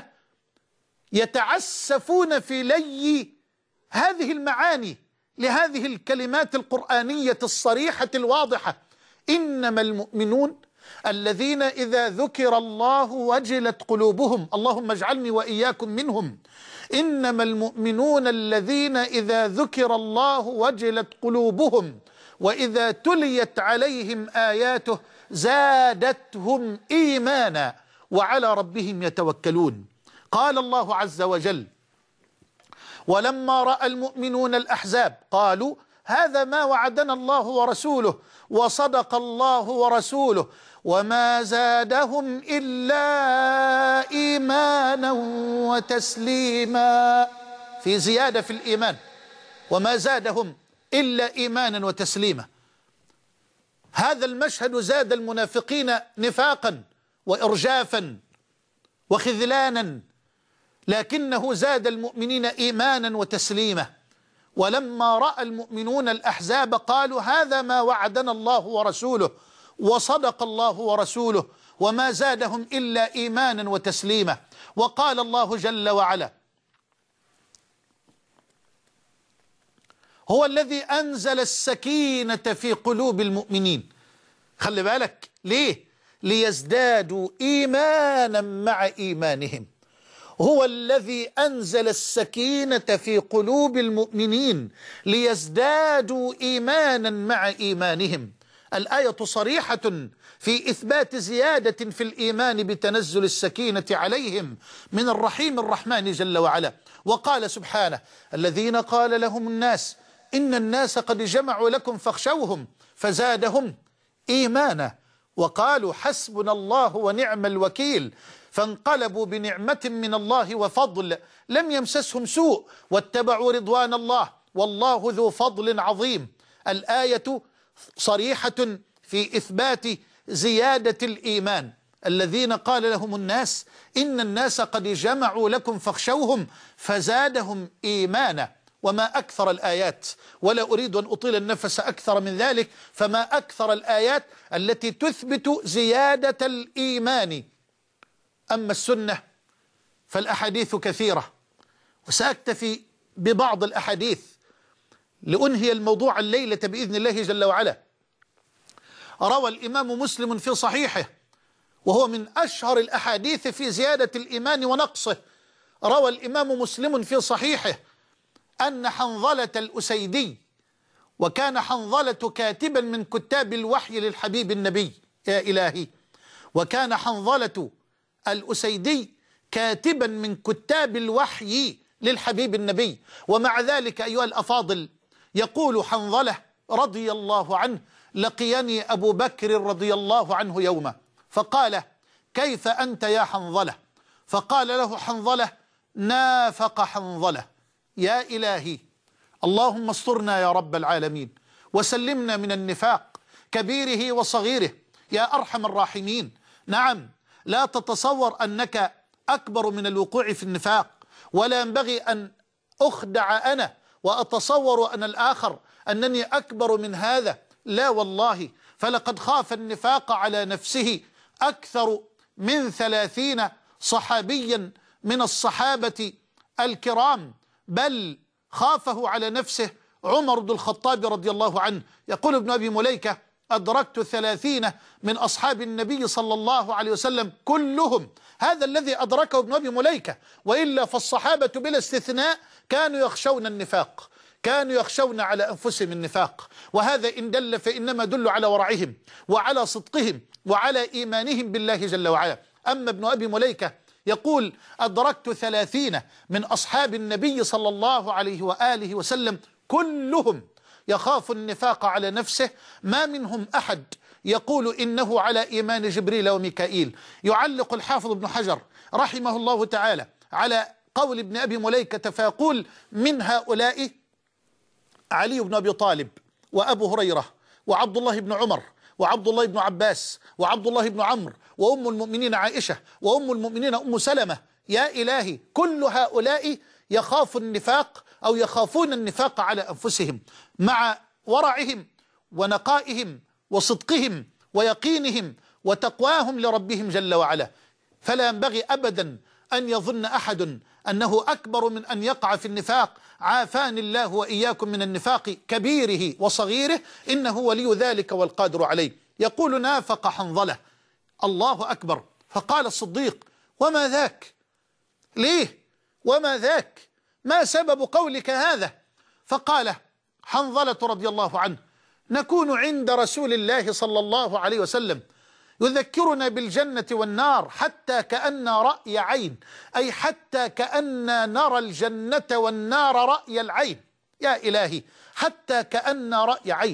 يتعسفون في لي هذه المعاني لهذه الكلمات القرآنية الصريحة الواضحة. إنما المؤمنون الذين إذا ذكر الله وجلت قلوبهم، اللهم اجعلني وإياكم منهم. إنما المؤمنون الذين إذا ذكر الله وجلت قلوبهم وإذا تليت عليهم آياته زادتهم إيمانا وعلى ربهم يتوكلون. قال الله عز وجل: ولما رأى المؤمنون الأحزاب قالوا هذا ما وعدنا الله ورسوله وصدق الله ورسوله وما زادهم إلا إيمانا وتسليما. في زيادة في الإيمان، وما زادهم إلا إيمانا وتسليما. هذا المشهد زاد المنافقين نفاقا وإرجافا وخذلانا، لكنه زاد المؤمنين إيمانا وتسليما. ولما رأى المؤمنون الأحزاب قالوا هذا ما وعدنا الله ورسوله وصدق الله ورسوله وما زادهم إلا إيمانا وتسليما. وقال الله جل وعلا: هو الذي أنزل السكينة في قلوب المؤمنين. خلي بالك، ليه؟ ليزدادوا إيمانا مع إيمانهم. هو الذي أنزل السكينة في قلوب المؤمنين ليزدادوا إيمانا مع إيمانهم. الآية صريحة في إثبات زيادة في الإيمان بتنزل السكينة عليهم من الرحيم الرحمن جل وعلا. وقال سبحانه: الذين قال لهم الناس إن الناس قد جمعوا لكم فاخشوهم فزادهم إيمانا وقالوا حسبنا الله ونعم الوكيل فانقلبوا بنعمة من الله وفضل لم يمسسهم سوء واتبعوا رضوان الله والله ذو فضل عظيم. الآية صريحة في إثبات زيادة الإيمان. الذين قال لهم الناس إن الناس قد جمعوا لكم فاخشوهم فزادهم إيمانا. وما أكثر الآيات، ولا أريد أن أطيل النفس أكثر من ذلك، فما أكثر الآيات التي تثبت زيادة الإيمان. أما السنة فالأحاديث كثيرة، وسأكتفي ببعض الأحاديث لأنهي الموضوع الليلة بإذن الله جل وعلا. روى الإمام مسلم في صحيحه، وهو من أشهر الأحاديث في زيادة الإيمان ونقصه. روى الإمام مسلم في صحيحه أن حنظلة الأسيدي، وكان حنظلة كاتبا من كتاب الوحي للحبيب النبي، يا إلهي، وكان حنظلة الأسيدي كاتبا من كتاب الوحي للحبيب النبي. ومع ذلك أيها الأفاضل، يقول حنظلة رضي الله عنه: لقيني أبو بكر رضي الله عنه يوما فقال: كيف أنت يا حنظلة؟ فقال له حنظلة: نافق حنظلة. يا إلهي، اللهم استرنا يا رب العالمين وسلمنا من النفاق كبيره وصغيره يا أرحم الراحمين. نعم، لا تتصور أنك أكبر من الوقوع في النفاق، ولا ينبغي أن أخدع أنا وأتصور أنا الآخر أنني أكبر من هذا. لا والله، فلقد خاف النفاق على نفسه أكثر من 30 صحابيا من الصحابة الكرام، بل خافه على نفسه عمر بن الخطاب رضي الله عنه. يقول ابن أبي مليكة: أدركت 30 من أصحاب النبي صلى الله عليه وسلم كلهم. هذا الذي أدركه ابن أبي مليكة، وإلا فالصحابة بلا استثناء كانوا يخشون النفاق، كانوا يخشون على أنفسهم النفاق. وهذا إن دل فإنما دل على ورعهم وعلى صدقهم وعلى إيمانهم بالله جل وعلا. أما ابن أبي مليكة يقول: أدركت 30 من أصحاب النبي صلى الله عليه وآله وسلم كلهم يخاف النفاق على نفسه، ما منهم أحد يقول إنه على إيمان جبريل وميكائيل. يعلق الحافظ ابن حجر رحمه الله تعالى على قول ابن أبي مليكة فيقول: من هؤلاء علي بن أبي طالب وأبو هريرة وعبد الله بن عمر وعبد الله بن عباس وعبد الله بن عمرو وأم المؤمنين عائشة وأم المؤمنين أم سلمة. يا إلهي، كل هؤلاء يخاف النفاق أو يخافون النفاق على أنفسهم، مع ورعهم ونقائهم وصدقهم ويقينهم وتقواهم لربهم جل وعلا. فلا ينبغي أبدا أن يظن أحد أنه أكبر من أن يقع في النفاق. عافاني الله وإياكم من النفاق كبيره وصغيره، إنه ولي ذلك والقادر عليه. يقول: نافق حنظلة. الله أكبر. فقال الصديق: وما ذاك؟ ليه؟ وما ذاك؟ ما سبب قولك هذا؟ فقال حنظلة رضي الله عنه: نكون عند رسول الله صلى الله عليه وسلم يذكرنا بالجنة والنار حتى كأن رأي عين، أي حتى كأن نرى الجنة والنار رأي العين. يا إلهي، حتى كأن رأي عين.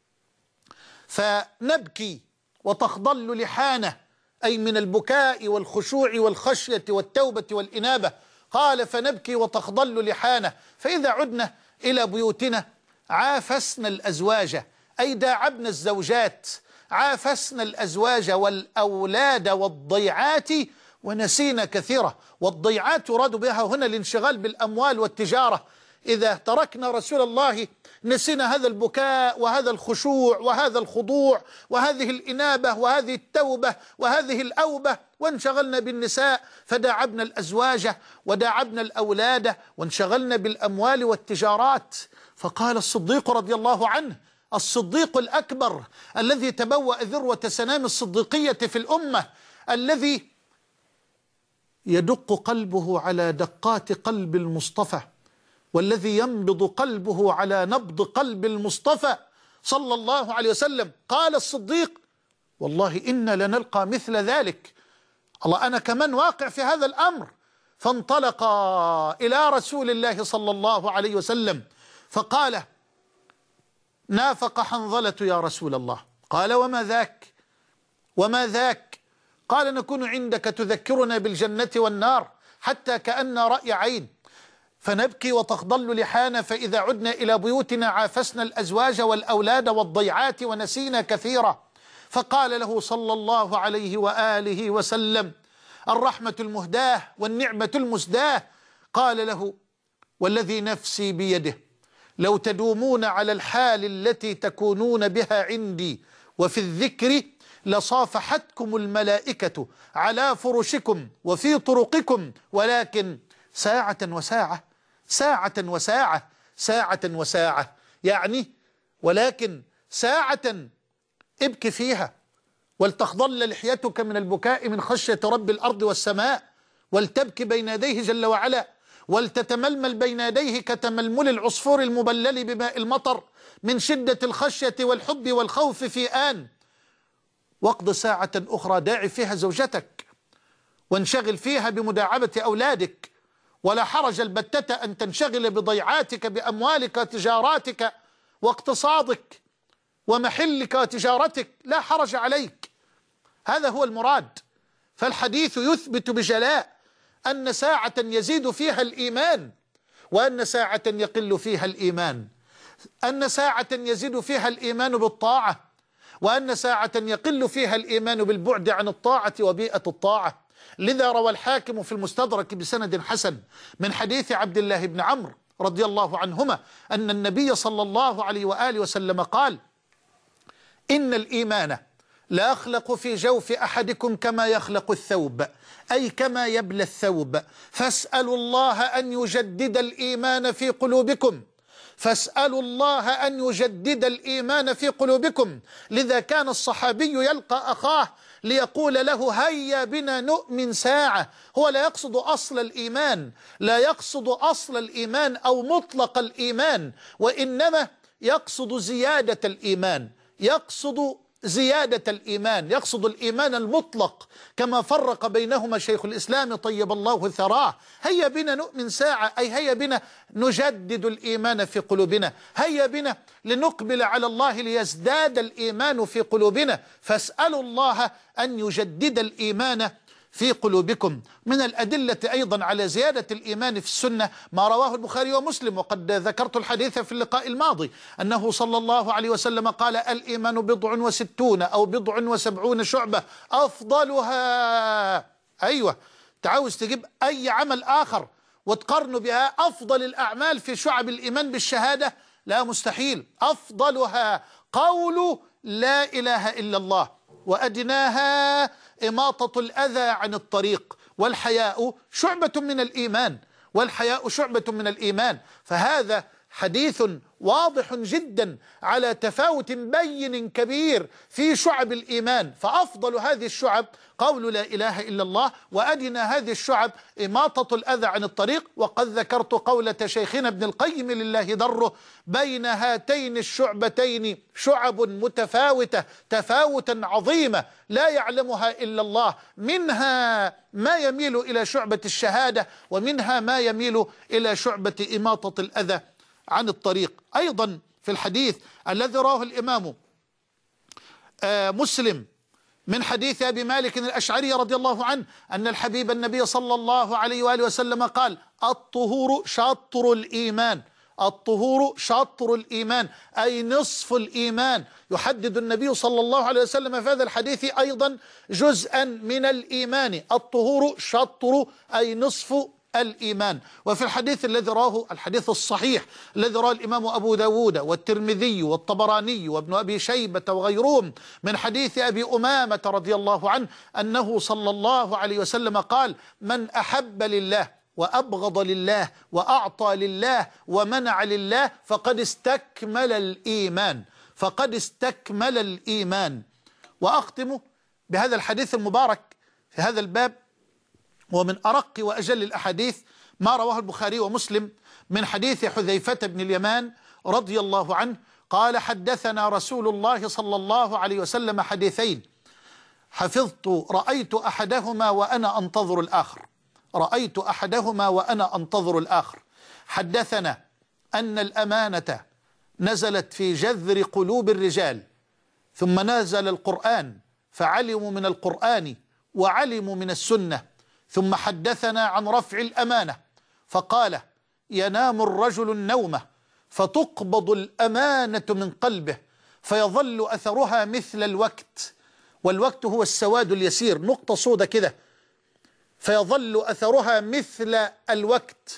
فنبكي وتخضل لحانه، أي من البكاء والخشوع والخشية والتوبة والإنابة. قال: فنبكي وتخضل لحانه، فإذا عدنا إلى بيوتنا عافسنا الأزواج، أي داعبنا الزوجات، عافسنا الأزواج والأولاد والضيعات ونسينا كثيرة. والضيعات يراد بها هنا الانشغال بالأموال والتجارة. إذا تركنا رسول الله نسينا هذا البكاء وهذا الخشوع وهذا الخضوع وهذه الإنابة وهذه التوبة وهذه الأوبة، وانشغلنا بالنساء فداعبنا الأزواج وداعبنا الأولاد وانشغلنا بالأموال والتجارات. فقال الصديق رضي الله عنه، الصديق الأكبر الذي تبوأ ذروة سنام الصديقية في الأمة، الذي يدق قلبه على دقات قلب المصطفى، والذي ينبض قلبه على نبض قلب المصطفى صلى الله عليه وسلم، قال الصديق: والله إنا لنلقى مثل ذلك. الله، أنا كمان واقع في هذا الأمر. فانطلق إلى رسول الله صلى الله عليه وسلم فقال: نافق حنظلة يا رسول الله. قال: وما ذاك؟ وما ذاك؟ قال: نكون عندك تذكرنا بالجنة والنار حتى كأن رأي عين، فنبكي وتخضل لحانا، فإذا عدنا إلى بيوتنا عافسنا الأزواج والأولاد والضيعات ونسينا كثيرا. فقال له صلى الله عليه وآله وسلم الرحمة المهداة والنعمة المسداة، قال له: والذي نفسي بيده لو تدومون على الحال التي تكونون بها عندي وفي الذكر لصافحتكم الملائكة على فرشكم وفي طرقكم، ولكن ساعة وساعة، ساعة وساعة، ساعة وساعة، يعني ولكن ساعة ابكي فيها ولتخضل لحيتك من البكاء من خشية رب الأرض والسماء، ولتبكي بين يديه جل وعلا، ولتتململ بين يديه كتململ العصفور المبلل بماء المطر من شدة الخشية والحب والخوف في آن. واقض ساعة أخرى داعي فيها زوجتك وانشغل فيها بمداعبة أولادك، ولا حرج البتة أن تنشغل بضيعاتك بأموالك وتجاراتك واقتصادك ومحلك وتجارتك، لا حرج عليك. هذا هو المراد. فالحديث يثبت بجلاء أن ساعة يزيد فيها الإيمان وأن ساعة يقل فيها الإيمان، أن ساعة يزيد فيها الإيمان بالطاعة وأن ساعة يقل فيها الإيمان بالبعد عن الطاعة وبيئة الطاعة. لذا روى الحاكم في المستدرك بسند حسن من حديث عبد الله بن عمرو رضي الله عنهما أن النبي صلى الله عليه وآله وسلم قال: إن الإيمان لا يخلق في جوف أحدكم كما يخلق الثوب، أي كما يبلى الثوب، فاسألوا الله أن يجدد الإيمان في قلوبكم، فاسألوا الله أن يجدد الإيمان في قلوبكم. لذا كان الصحابي يلقى أخاه ليقول له: هيا بنا نؤمن ساعة. هو لا يقصد أصل الإيمان، لا يقصد أصل الإيمان أو مطلق الإيمان، وإنما يقصد زيادة الإيمان، يقصد زيادة الإيمان، يقصد الإيمان المطلق كما فرق بينهما شيخ الإسلام طيب الله ثراه. هيا بنا نؤمن ساعة، أي هيا بنا نجدد الإيمان في قلوبنا، هيا بنا لنقبل على الله ليزداد الإيمان في قلوبنا، فاسألوا الله أن يجدد الإيمان في قلوبكم. من الأدلة أيضا على زيادة الإيمان في السنة ما رواه البخاري ومسلم، وقد ذكرت الحديث في اللقاء الماضي أنه صلى الله عليه وسلم قال: الإيمان 60 أو 70 شعبة أفضلها، أيوة، تعاوز تجيب أي عمل آخر وتقارنه بها أفضل الأعمال في شعب الإيمان بالشهادة؟ لا، مستحيل. أفضلها قول لا إله إلا الله، وأدناها إماطة الأذى عن الطريق، والحياء شعبة من الإيمان، والحياء شعبة من الإيمان. فهذا حديث واضح جدا على تفاوت بين كبير في شعب الإيمان، فأفضل هذه الشعب قول لا إله إلا الله، وأدنى هذه الشعب إماطة الأذى عن الطريق. وقد ذكرت قولة شيخنا ابن القيم لله دره: بين هاتين الشعبتين شعب متفاوتة تفاوتا عظيما لا يعلمها إلا الله، منها ما يميل إلى شعبة الشهادة، ومنها ما يميل إلى شعبة إماطة الأذى عن الطريق. أيضا في الحديث الذي رواه الإمام مسلم من حديث أبي مالك الأشعري رضي الله عنه أن الحبيب النبي صلى الله عليه وآله وسلم قال: الطهور شطر الإيمان. الطهور شطر الإيمان أي نصف الإيمان. يحدد النبي صلى الله عليه وسلم في هذا الحديث أيضا جزءا من الإيمان. الطهور شطر أي نصف الإيمان. وفي الحديث الذي راه الحديث الصحيح الذي راه الإمام أبو داود والترمذي والطبراني وابن أبي شيبة وغيرهم من حديث أبي أمامة رضي الله عنه أنه صلى الله عليه وسلم قال: من أحب لله وأبغض لله وأعطى لله ومنع لله فقد استكمل الإيمان. فقد استكمل الإيمان. وأختم بهذا الحديث المبارك في هذا الباب، ومن أرق وأجل الأحاديث ما رواه البخاري ومسلم من حديث حذيفة بن اليمان رضي الله عنه قال: حدثنا رسول الله صلى الله عليه وسلم حديثين رأيت أحدهما وأنا أنتظر الآخر. رأيت أحدهما وأنا أنتظر الآخر. حدثنا أن الأمانة نزلت في جذر قلوب الرجال، ثم نزل القرآن فعلموا من القرآن وعلموا من السنة، ثم حدثنا عن رفع الأمانة فقال: ينام الرجل النومة فتقبض الأمانة من قلبه فيظل أثرها مثل الوقت، والوقت هو السواد اليسير، نقطة سودة كده، فيظل أثرها مثل الوقت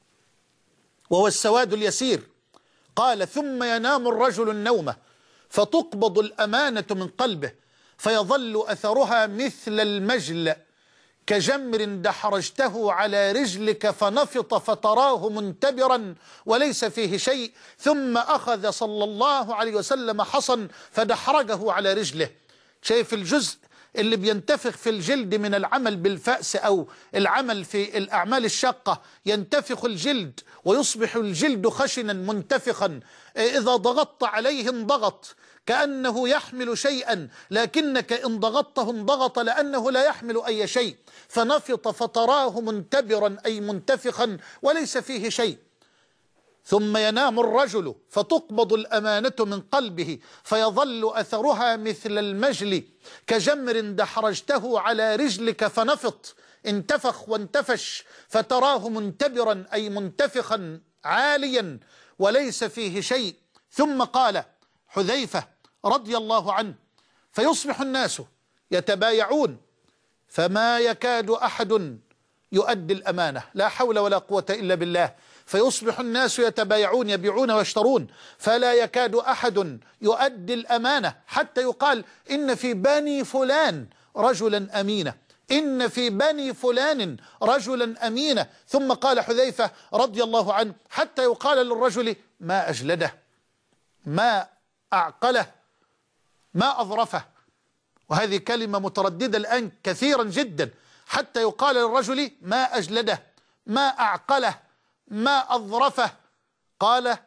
وهو السواد اليسير. قال: ثم ينام الرجل النومة فتقبض الأمانة من قلبه فيظل أثرها مثل المجل كجمر دحرجته على رجلك فنفط فتراه منتبرا وليس فيه شيء، ثم أخذ صلى الله عليه وسلم حصا فدحرجه على رجله. شايف الجزء اللي بينتفخ في الجلد من العمل بالفأس أو العمل في الأعمال الشاقة، ينتفخ الجلد ويصبح الجلد خشنا منتفخا، إذا ضغطت عليه انضغط كأنه يحمل شيئا، لكنك إن ضغطته انضغط لأنه لا يحمل أي شيء. فنفط فتراه منتبرا أي منتفخا وليس فيه شيء. ثم ينام الرجل فتقبض الأمانة من قلبه فيظل أثرها مثل المجل كجمر دحرجته على رجلك فنفط، انتفخ وانتفش، فتراه منتبرا أي منتفخا عاليا وليس فيه شيء. ثم قال حذيفة رضي الله عنه: فيصبح الناس يتبايعون فما يكاد أحد يؤدي الأمانة. لا حول ولا قوة إلا بالله. فيصبح الناس يتبايعون، يبيعون ويشترون، فلا يكاد أحد يؤدي الأمانة، حتى يقال إن في بني فلان رجلا أمينا، إن في بني فلان رجلا أمينا. ثم قال حذيفة رضي الله عنه: حتى يقال للرجل ما أجلده، ما أعقله، ما أظرفه. وهذه كلمة مترددة الآن كثيرا جدا. حتى يقال للرجل ما أجلده، ما أعقله، ما أظرفه. قال: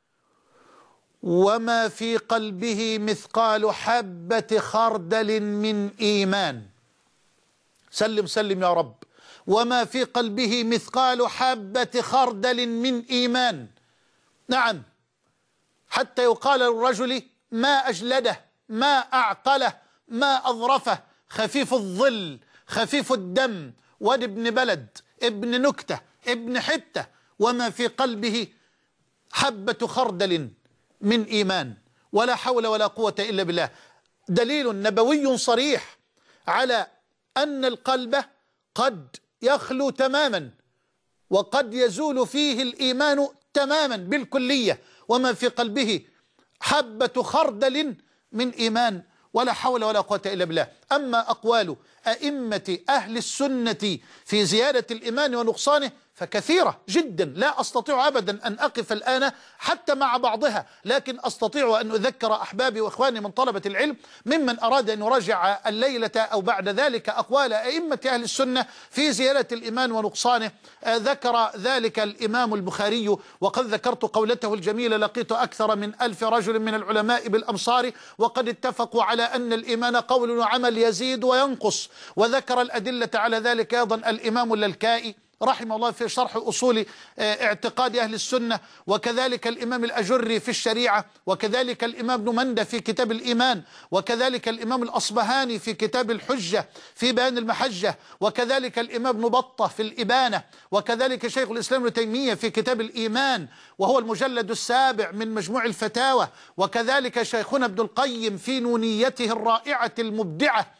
وما في قلبه مثقال حبة خردل من إيمان. سلم سلم يا رب. وما في قلبه مثقال حبة خردل من إيمان. نعم، حتى يقال للرجل ما أجلده، ما أعقله، ما أظرفه. خفيف الظل، خفيف الدم، واد ابن بلد، ابن نكتة، ابن حتة، وما في قلبه حبة خردل من إيمان. ولا حول ولا قوة إلا بالله. دليل نبوي صريح على أن القلب قد يخلو تماما وقد يزول فيه الإيمان تماما بالكلية. وما في قلبه حبة خردل من إيمان. ولا حول ولا قوة إلا بالله. أما أقوال أئمة أهل السنة في زيادة الإيمان ونقصانه فكثيرة جدا لا أستطيع أبدا أن أقف الآن حتى مع بعضها، لكن أستطيع أن أذكر أحبابي وإخواني من طلبة العلم ممن أراد أن يراجع الليلة أو بعد ذلك أقوال أئمة أهل السنة في زيادة الإيمان ونقصانه. ذكر ذلك الإمام البخاري، وقد ذكرت قولته الجميلة: لقيت أكثر من 1000 رجل من العلماء بالأمصار وقد اتفقوا على أن الإيمان قول وعمل يزيد وينقص. وذكر الأدلة على ذلك أيضا الإمام اللالكائي رحمه الله في شرح أصول اعتقاد أهل السنة، وكذلك الإمام الأجري في الشريعة، وكذلك الإمام ابن مندة في كتاب الإيمان، وكذلك الإمام الأصبهاني في كتاب الحجة في بيان المحجة، وكذلك الإمام ابن بطة في الإبانة، وكذلك شيخ الإسلام ابن تيمية في كتاب الإيمان وهو المجلد السابع من مجموع الفتاوى، وكذلك شيخنا ابن القيم في نونيته الرائعة المبدعة،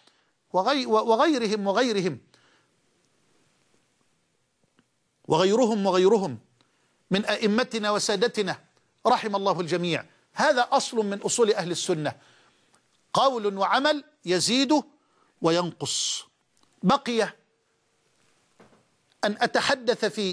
وغيرهم من أئمتنا وسادتنا رحم الله الجميع. هذا أصل من أصول أهل السنة: قول وعمل يزيد وينقص. بقي أن أتحدث في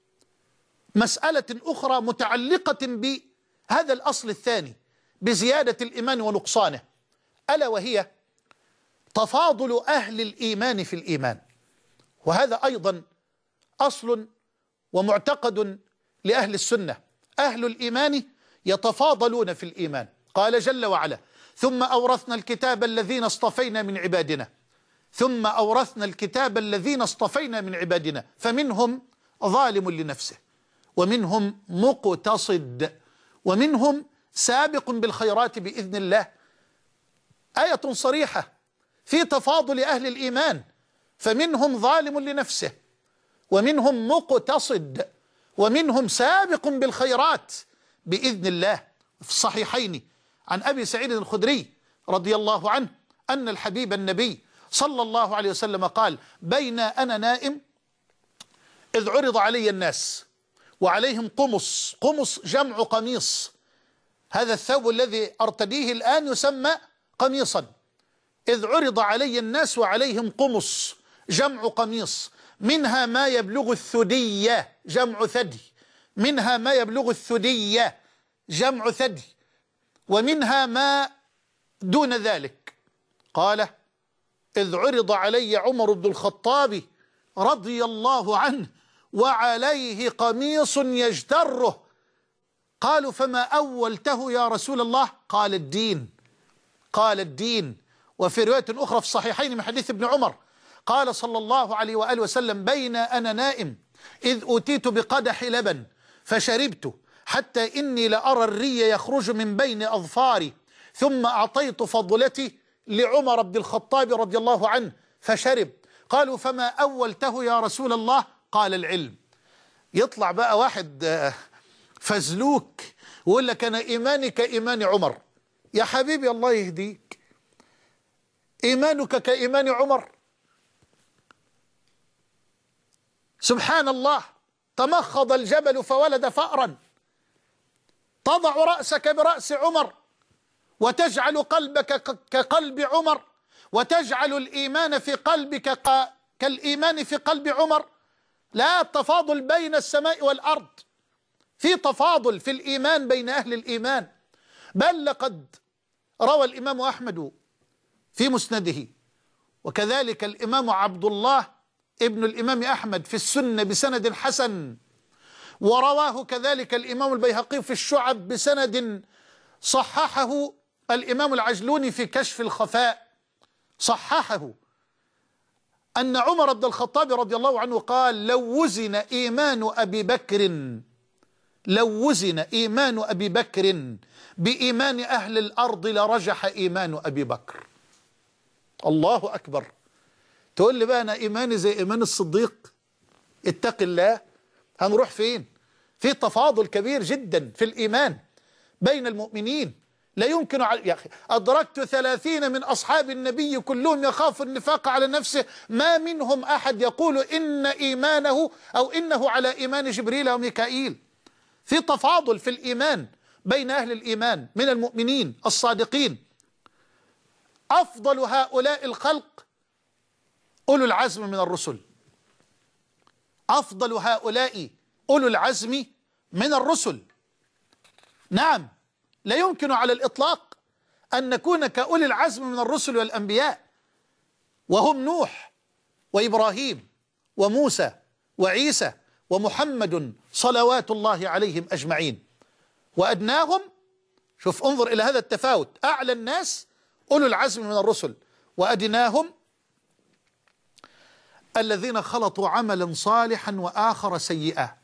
مسألة أخرى متعلقة بهذا الأصل الثاني، بزيادة الإيمان ونقصانه، ألا وهي تفاضل أهل الإيمان في الإيمان. وهذا أيضا أصل ومعتقد لأهل السنة: أهل الإيمان يتفاضلون في الإيمان. قال جل وعلا: ثم أورثنا الكتاب الذين اصطفينا من عبادنا، ثم أورثنا الكتاب الذين اصطفينا من عبادنا فمنهم ظالم لنفسه ومنهم مقتصد ومنهم سابق بالخيرات بإذن الله. آية صريحة في تفاضل أهل الإيمان: فمنهم ظالم لنفسه ومنهم مقتصد ومنهم سابق بالخيرات بإذن الله. في الصحيحين عن أبي سعيد الخدري رضي الله عنه أن الحبيب النبي صلى الله عليه وسلم قال: بين أنا نائم إذ عرض علي الناس وعليهم قمص. قمص جمع قميص، هذا الثوب الذي أرتديه الآن يسمى قميصا. إذ عرض علي الناس وعليهم قمص جمع قميص، منها ما يبلغ الثدية جمع ثدي، منها ما يبلغ الثدية جمع ثدي، ومنها ما دون ذلك. قال: إذ عرض علي عمر بن الخطاب رضي الله عنه وعليه قميص يجتره. قالوا: فما أولته يا رسول الله؟ قال: الدين. قال: الدين. وفي رواية أخرى في الصحيحين من حديث ابن عمر قال صلى الله عليه وآله وسلم: بين أنا نائم إذ أوتيت بقدح لبن فشربت حتى إني لأرى الري يخرج من بين أظفاري، ثم أعطيت فضلتي لعمر بن الخطاب رضي الله عنه فشرب. قالوا: فما أولته يا رسول الله؟ قال: العلم. يطلع بقى واحد فزلوك ويقول لك: أنا إيماني كإيمان عمر. يا حبيبي الله يهديك، إيمانك كإيمان عمر؟ سبحان الله، تمخض الجبل فولد فأرا. تضع رأسك برأس عمر وتجعل قلبك كقلب عمر، وتجعل الإيمان في قلبك كالإيمان في قلب عمر. لا تفاضل بين السماء والأرض، في تفاضل في الإيمان بين أهل الإيمان. بل لقد روى الإمام أحمد في مسنده، وكذلك الإمام عبد الله ابن الإمام أحمد في السنة بسند حسن، ورواه كذلك الإمام البيهقي في الشعب بسند صححه الإمام العجلوني في كشف الخفاء، صححه، أن عمر بن الخطاب رضي الله عنه قال: لو وزن إيمان أبي بكر بإيمان أهل الأرض لرجح إيمان أبي بكر. الله أكبر. تقول لي بقى أنا إيماني زي إيمان الصديق؟ اتق الله، هنروح فين؟ في تفاضل كبير جدا في الإيمان بين المؤمنين. لا يمكن يا أخي، أدركت 30 من أصحاب النبي كلهم يخاف النفاق على نفسه، ما منهم أحد يقول إن إيمانه أو إنه على إيمان جبريل وميكائيل. في تفاضل في الإيمان بين أهل الإيمان من المؤمنين الصادقين. أفضل هؤلاء الخلق أولو العزم من الرسل، أفضل هؤلاء أولو العزم من الرسل. نعم، لا يمكن على الإطلاق أن نكون كأولي العزم من الرسل والأنبياء، وهم نوح وإبراهيم وموسى وعيسى ومحمد صلوات الله عليهم أجمعين. وأدناهم، شوف انظر إلى هذا التفاوت، أعلى الناس أولو العزم من الرسل، وأدناهم الذين خلطوا عملا صالحا وآخر سيئا.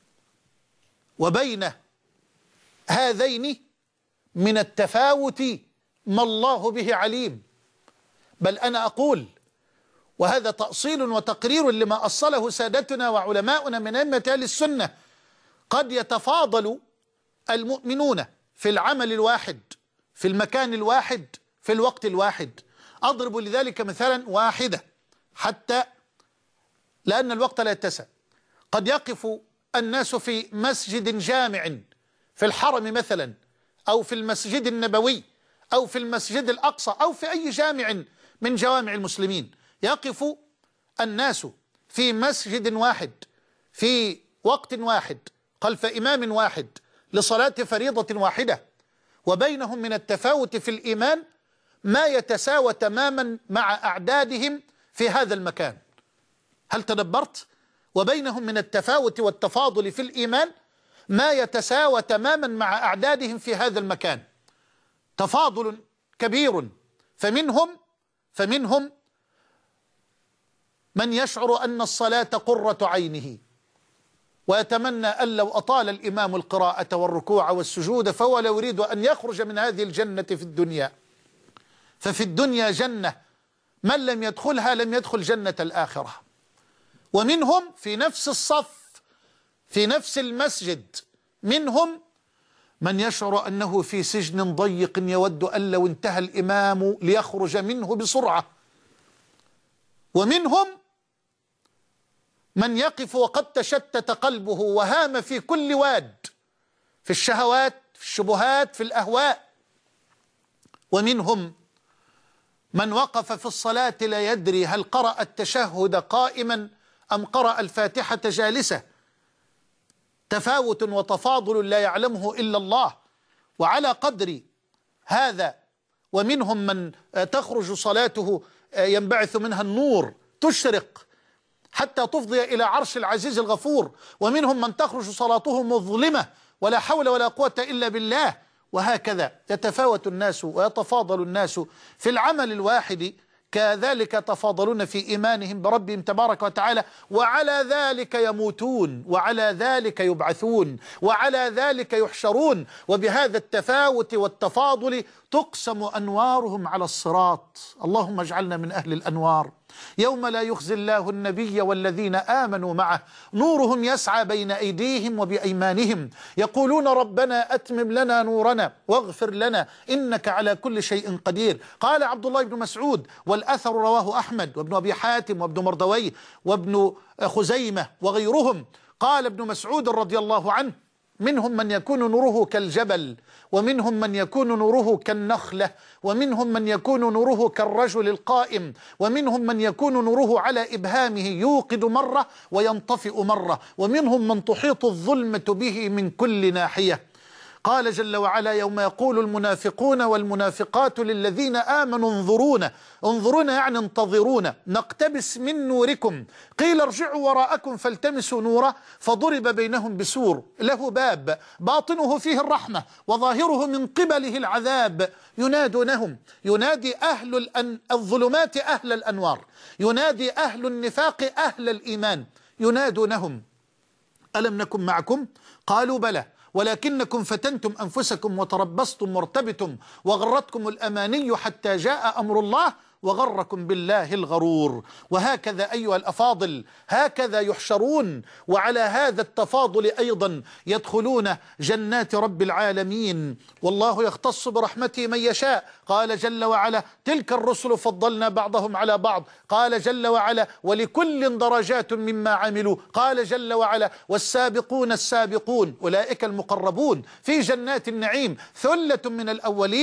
وبين هذين من التفاوت ما الله به عليم. بل أنا أقول، وهذا تأصيل وتقرير لما أصله سادتنا وعلماؤنا من أئمة أهل السنة، قد يتفاضل المؤمنون في العمل الواحد، في المكان الواحد، في الوقت الواحد. أضرب لذلك مثلا واحدة حتى لأن الوقت لا يتسع. قد يقف الناس في مسجد جامع في الحرم مثلا، أو في المسجد النبوي، أو في المسجد الأقصى، أو في أي جامع من جوامع المسلمين. يقف الناس في مسجد واحد في وقت واحد خلف إمام واحد لصلاة فريضة واحدة، وبينهم من التفاوت في الإيمان ما يتساوى تماما مع أعدادهم في هذا المكان. هل تدبرت؟ وبينهم من التفاوت والتفاضل في الإيمان ما يتساوى تماما مع أعدادهم في هذا المكان، تفاضل كبير. فمنهم من يشعر أن الصلاة قرة عينه، ويتمنى أن لو أطال الإمام القراءة والركوع والسجود فهو لا يريد أن يخرج من هذه الجنة في الدنيا، ففي الدنيا جنة من لم يدخلها لم يدخل جنة الآخرة. ومنهم في نفس الصف في نفس المسجد منهم من يشعر أنه في سجن ضيق يود أن لو انتهى الإمام ليخرج منه بسرعة. ومنهم من يقف وقد تشتت قلبه وهام في كل واد، في الشهوات، في الشبهات، في الأهواء. ومنهم من وقف في الصلاة لا يدري هل قرأ التشهد قائما أم قرأ الفاتحة جالسة. تفاوت وتفاضل لا يعلمه إلا الله. وعلى قدر هذا، ومنهم من تخرج صلاته ينبعث منها النور تشرق حتى تفضي إلى عرش العزيز الغفور، ومنهم من تخرج صلاته مظلمة ولا حول ولا قوة إلا بالله. وهكذا يتفاوت الناس ويتفاضل الناس في العمل الواحد، كذلك يتفاضلون في إيمانهم بربهم تبارك وتعالى، وعلى ذلك يموتون، وعلى ذلك يبعثون، وعلى ذلك يحشرون. وبهذا التفاوت والتفاضل تقسم أنوارهم على الصراط. اللهم اجعلنا من أهل الأنوار. يوم لا يخزي الله النبي والذين آمنوا معه نورهم يسعى بين أيديهم وبأيمانهم يقولون ربنا أتمم لنا نورنا واغفر لنا إنك على كل شيء قدير. قال عبد الله بن مسعود، والأثر رواه أحمد وابن أبي حاتم وابن مردويه وابن خزيمة وغيرهم. قال ابن مسعود رضي الله عنه: منهم من يكون نوره كالجبل، ومنهم من يكون نوره كالنخلة، ومنهم من يكون نوره كالرجل القائم، ومنهم من يكون نوره على إبهامه يوقد مرة وينطفئ مرة، ومنهم من تحيط الظلمة به من كل ناحية. قال جل وعلا: يوم يقول المنافقون والمنافقات للذين آمنوا انظرونا، انظرونا يعني انتظرونا، نقتبس من نوركم، قيل ارجعوا وراءكم فالتمسوا نورا فضرب بينهم بسور له باب باطنه فيه الرحمة وظاهره من قبله العذاب ينادونهم، ينادي أهل الظلمات أهل الأنوار، ينادي أهل النفاق أهل الإيمان، ينادونهم: ألم نكن معكم؟ قالوا بلى ولكنكم فتنتم أنفسكم وتربصتم وارتبتم وغرتكم الأماني حتى جاء أمر الله وغركم بالله الغرور. وهكذا أيها الأفاضل هكذا يحشرون، وعلى هذا التفاضل أيضا يدخلون جنات رب العالمين، والله يختص برحمته من يشاء. قال جل وعلا: تلك الرسل فضلنا بعضهم على بعض. قال جل وعلا: ولكل درجات مما عملوا. قال جل وعلا: والسابقون السابقون أولئك المقربون في جنات النعيم ثلة من الأولين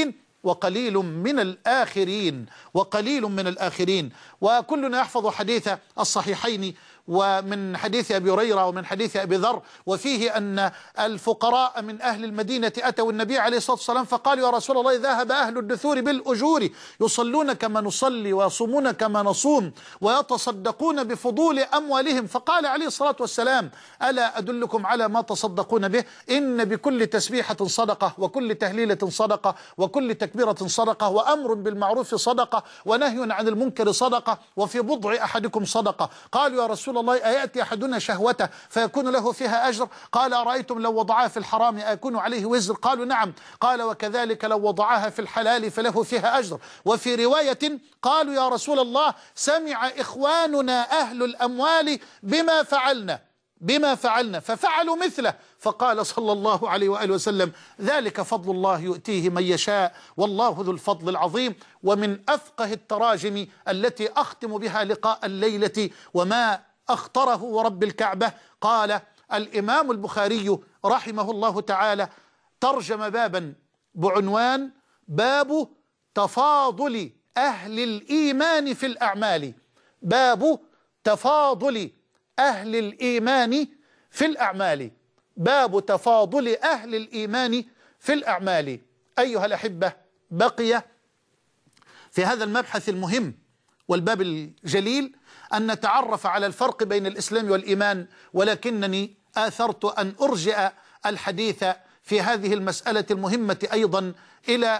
وقليل من الآخرين، وقليل من الآخرين. وكلنا يحفظ حديث الصحيحين ومن حديث أبي هريرة ومن حديث أبي ذر، وفيه أن الفقراء من أهل المدينة أتوا النبي عليه الصلاة والسلام فقالوا: يا رسول الله، ذهب أهل الدثور بالأجور، يصلون كما نصلي ويصومون كما نصوم ويتصدقون بفضول أموالهم. فقال عليه الصلاة والسلام: ألا أدلكم على ما تصدقون به؟ إن بكل تسبيحة صدقة، وكل تهليلة صدقة، وكل تكبيرة صدقة، وأمر بالمعروف صدقة، ونهي عن المنكر صدقة، وفي بضع أحدكم صدقة. قالوا: يا رسول الله، أيأتي أحدنا شهوته فيكون له فيها أجر؟ قال: أرأيتم لو وضعها في الحرام أيكون عليه وزر؟ قالوا: نعم. قال: وكذلك لو وضعها في الحلال فله فيها أجر. وفي رواية قالوا: يا رسول الله، سمع إخواننا أهل الأموال بما فعلنا ففعلوا مثله. فقال صلى الله عليه وآله وسلم: ذلك فضل الله يؤتيه من يشاء، والله ذو الفضل العظيم. ومن أفقه التراجم التي أختم بها لقاء الليلة وما أخطره ورب الكعبة، قال الإمام البخاري رحمه الله تعالى: ترجم بابا بعنوان: باب تفاضل أهل الإيمان في الأعمال. باب تفاضل أهل الإيمان في الأعمال. باب تفاضل أهل الإيمان في الأعمال. أيها الأحبة، بقي في هذا المبحث المهم والباب الجليل أن نتعرف على الفرق بين الإسلام والإيمان، ولكنني آثرت أن أرجع الحديث في هذه المسألة المهمة أيضا إلى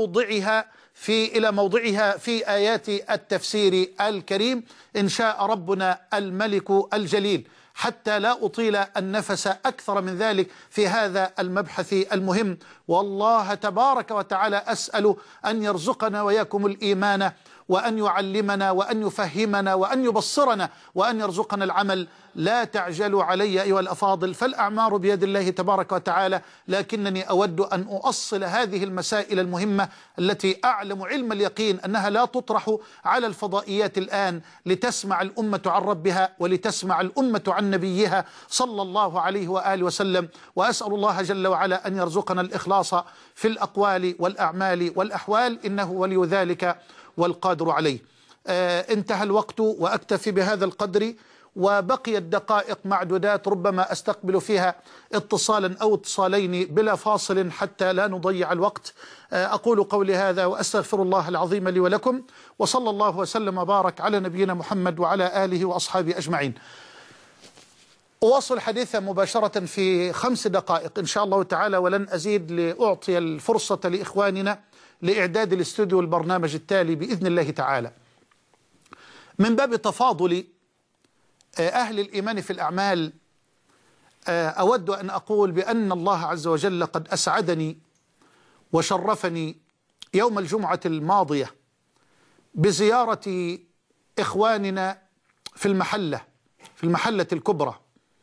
موضعها في آيات التفسير الكريم، إن شاء ربنا الملك الجليل، حتى لا أطيل النفس أكثر من ذلك في هذا المبحث المهم. والله تبارك وتعالى أسأل أن يرزقنا وإياكم الإيمان، وأن يعلمنا وأن يفهمنا وأن يبصرنا وأن يرزقنا العمل. لا تعجلوا علي أيها الأفاضل، فالأعمار بيد الله تبارك وتعالى، لكنني أود أن أؤصل هذه المسائل المهمة التي أعلم علم اليقين أنها لا تطرح على الفضائيات الآن لتسمع الأمة عن ربها ولتسمع الأمة عن نبيها صلى الله عليه وآله وسلم. وأسأل الله جل وعلا أن يرزقنا الإخلاص في الأقوال والأعمال والأحوال، إنه ولي ذلك والقادر عليه. انتهى الوقت وأكتفي بهذا القدر، وبقيت دقائق معدودات ربما أستقبل فيها اتصالا أو اتصالين بلا فاصل حتى لا نضيع الوقت. أقول قولي هذا وأستغفر الله العظيم لي ولكم، وصلى الله وسلم وبارك على نبينا محمد وعلى آله وأصحابه أجمعين. أواصل الحديث مباشرة في 5 دقائق إن شاء الله تعالى، ولن أزيد لأعطي الفرصة لإخواننا لإعداد الاستوديو والبرنامج التالي بإذن الله تعالى. من باب تفاضل أهل الإيمان في الأعمال، أود أن أقول بأن الله عز وجل قد أسعدني وشرفني يوم الجمعة الماضية بزيارة إخواننا في المحلة الكبرى،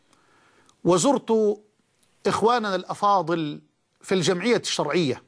وزرت إخواننا الأفاضل في الجمعية الشرعية،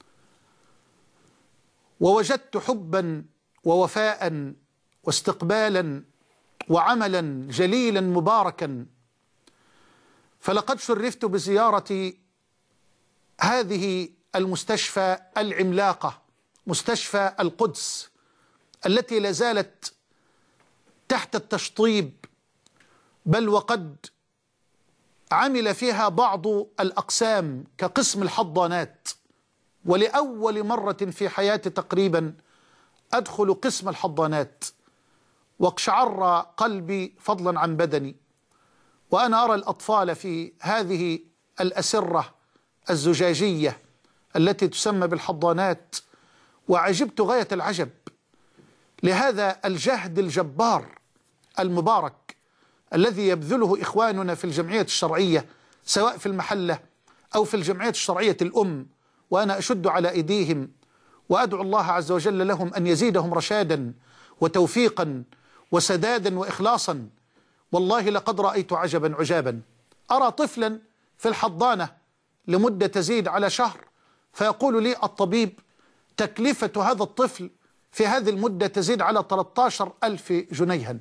ووجدت حبا ووفاء واستقبالا وعملا جليلا مباركا. فلقد شرفت بزيارة هذه المستشفى العملاقة، مستشفى القدس، التي لازالت تحت التشطيب، بل وقد عمل فيها بعض الأقسام كقسم الحضانات. ولأول مرة في حياتي تقريبا أدخل قسم الحضانات، واقشعر قلبي فضلا عن بدني وأنا أرى الأطفال في هذه الأسرة الزجاجية التي تسمى بالحضانات. وعجبت غاية العجب لهذا الجهد الجبار المبارك الذي يبذله إخواننا في الجمعية الشرعية، سواء في المحلة أو في الجمعية الشرعية الأم، وأنا أشد على أيديهم وأدعو الله عز وجل لهم أن يزيدهم رشادا وتوفيقا وسدادا وإخلاصا. والله لقد رأيت عجبا عجابا، أرى طفلا في الحضانة لمدة تزيد على شهر، فيقول لي الطبيب تكلفة هذا الطفل في هذه المدة تزيد على 13,000 جنيها.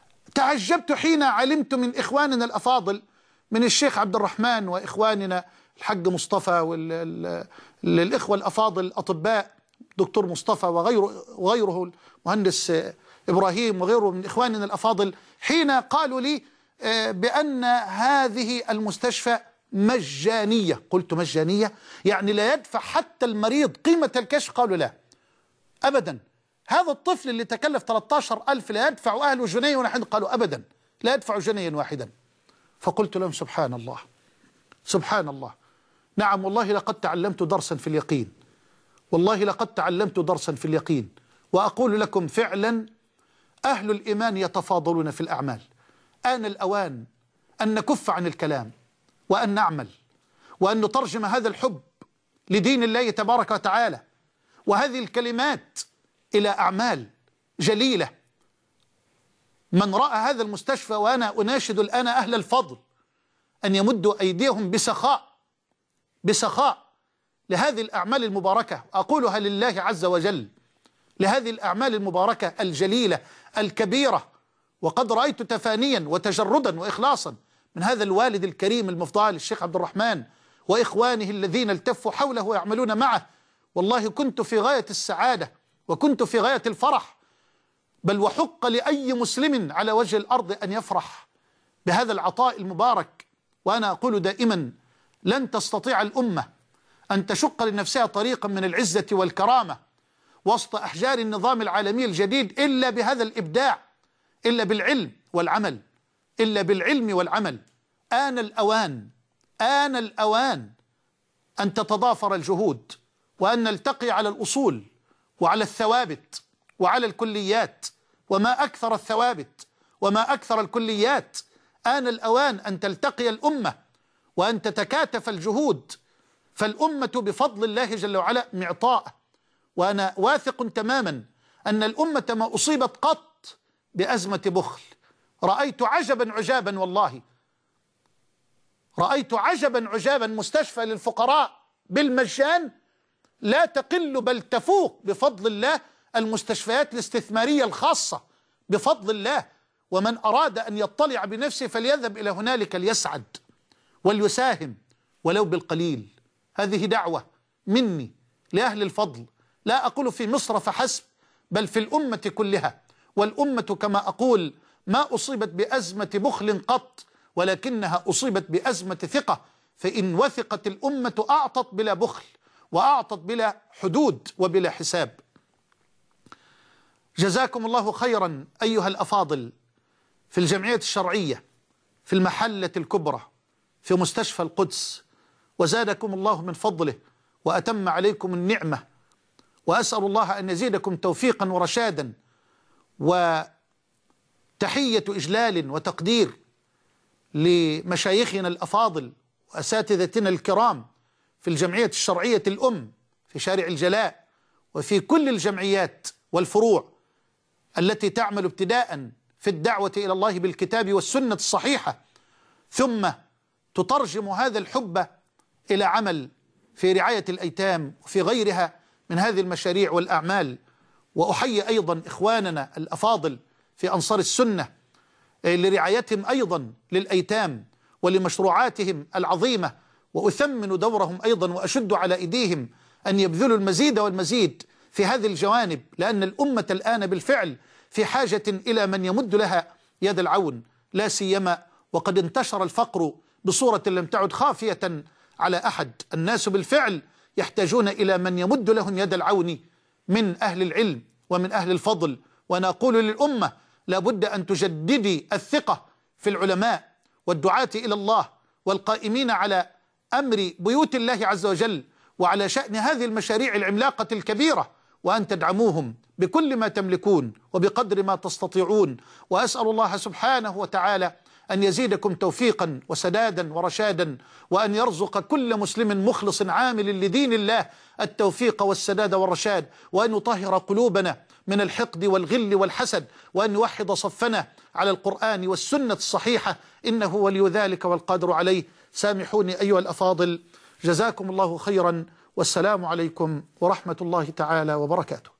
تعجبت حين علمت من إخواننا الأفاضل، من الشيخ عبد الرحمن وإخواننا الحاج مصطفى والإخوة الأفاضل الأطباء دكتور مصطفى وغيره المهندس إبراهيم وغيره من إخواننا الأفاضل، حين قالوا لي بأن هذه المستشفى مجانية. قلت مجانية؟ يعني لا يدفع حتى المريض قيمة الكشف؟ قالوا لا أبدا، هذا الطفل اللي تكلف 13,000 لا يدفع أهله جنيه واحدا. قالوا أبدا لا يدفع جنيا واحدا. فقلت لهم سبحان الله سبحان الله. نعم والله لقد تعلمت درسا في اليقين، والله لقد تعلمت درسا في اليقين. وأقول لكم فعلا أهل الإيمان يتفاضلون في الأعمال. آن الأوان أن نكف عن الكلام وأن نعمل، وأن نترجم هذا الحب لدين الله تبارك وتعالى وهذه الكلمات إلى أعمال جليلة. من رأى هذا المستشفى، وأنا أناشد الآن أهل الفضل أن يمدوا أيديهم بسخاء لهذه الأعمال المباركة، أقولها لله عز وجل، لهذه الأعمال المباركة الجليلة الكبيرة. وقد رأيت تفانيا وتجردا وإخلاصا من هذا الوالد الكريم المفضال الشيخ عبد الرحمن وإخوانه الذين التفوا حوله ويعملون معه. والله كنت في غاية السعادة وكنت في غاية الفرح، بل وحق لأي مسلم على وجه الأرض أن يفرح بهذا العطاء المبارك. وأنا أقول دائما لن تستطيع الأمة أن تشق لنفسها طريقا من العزة والكرامة وسط أحجار النظام العالمي الجديد إلا بهذا الإبداع، إلا بالعلم والعمل، إلا بالعلم والعمل. آن الأوان أن تتضافر الجهود وأن نلتقي على الأصول وعلى الثوابت وعلى الكليات. وما أكثر الثوابت وما أكثر الكليات. آن الأوان أن تلتقي الأمة وأن تتكاتف الجهود، فالأمة بفضل الله جل وعلا معطاء. وأنا واثق تماما أن الأمة ما أصيبت قط بأزمة بخل. رأيت عجبا عجابا، والله رأيت عجبا عجابا، مستشفى للفقراء بالمجان لا تقل بل تفوق بفضل الله المستشفيات الاستثمارية الخاصة بفضل الله. ومن أراد أن يطلع بنفسه فليذهب إلى هنالك ليسعد وليساهم ولو بالقليل. هذه دعوة مني لأهل الفضل، لا أقول في مصر فحسب بل في الأمة كلها. والأمة كما أقول ما أصيبت بأزمة بخل قط، ولكنها أصيبت بأزمة ثقة. فإن وثقت الأمة أعطت بلا بخل وأعطت بلا حدود وبلا حساب. جزاكم الله خيرا أيها الأفاضل في الجمعية الشرعية في المحلة الكبرى في مستشفى القدس، وزادكم الله من فضله وأتم عليكم النعمة. وأسأل الله أن يزيدكم توفيقا ورشادا. وتحية إجلال وتقدير لمشايخنا الأفاضل وأساتذتنا الكرام في الجمعية الشرعية الأم في شارع الجلاء وفي كل الجمعيات والفروع التي تعمل ابتداء في الدعوة إلى الله بالكتاب والسنة الصحيحة، ثم تترجم هذا الحب إلى عمل في رعاية الأيتام وفي غيرها من هذه المشاريع والأعمال. وأحيي أيضا إخواننا الأفاضل في أنصار السنة لرعايتهم أيضا للأيتام ولمشروعاتهم العظيمة، وأثمن دورهم أيضا وأشد على أيديهم أن يبذلوا المزيد والمزيد في هذه الجوانب، لأن الأمة الآن بالفعل في حاجة إلى من يمد لها يد العون، لا سيما وقد انتشر الفقر بصورة لم تعد خافية على أحد. الناس بالفعل يحتاجون إلى من يمد لهم يد العون من أهل العلم ومن أهل الفضل. ونقول للأمة لابد أن تجددي الثقة في العلماء والدعاة إلى الله والقائمين على أمر بيوت الله عز وجل وعلى شأن هذه المشاريع العملاقة الكبيرة، وأن تدعموهم بكل ما تملكون وبقدر ما تستطيعون. وأسأل الله سبحانه وتعالى أن يزيدكم توفيقا وسدادا ورشادا، وأن يرزق كل مسلم مخلص عامل لدين الله التوفيق والسداد والرشاد، وأن يطهر قلوبنا من الحقد والغل والحسد، وأن يوحد صفنا على القرآن والسنة الصحيحة، إنه ولي ذلك والقادر عليه. سامحوني أيها الأفاضل، جزاكم الله خيرا، والسلام عليكم ورحمة الله تعالى وبركاته.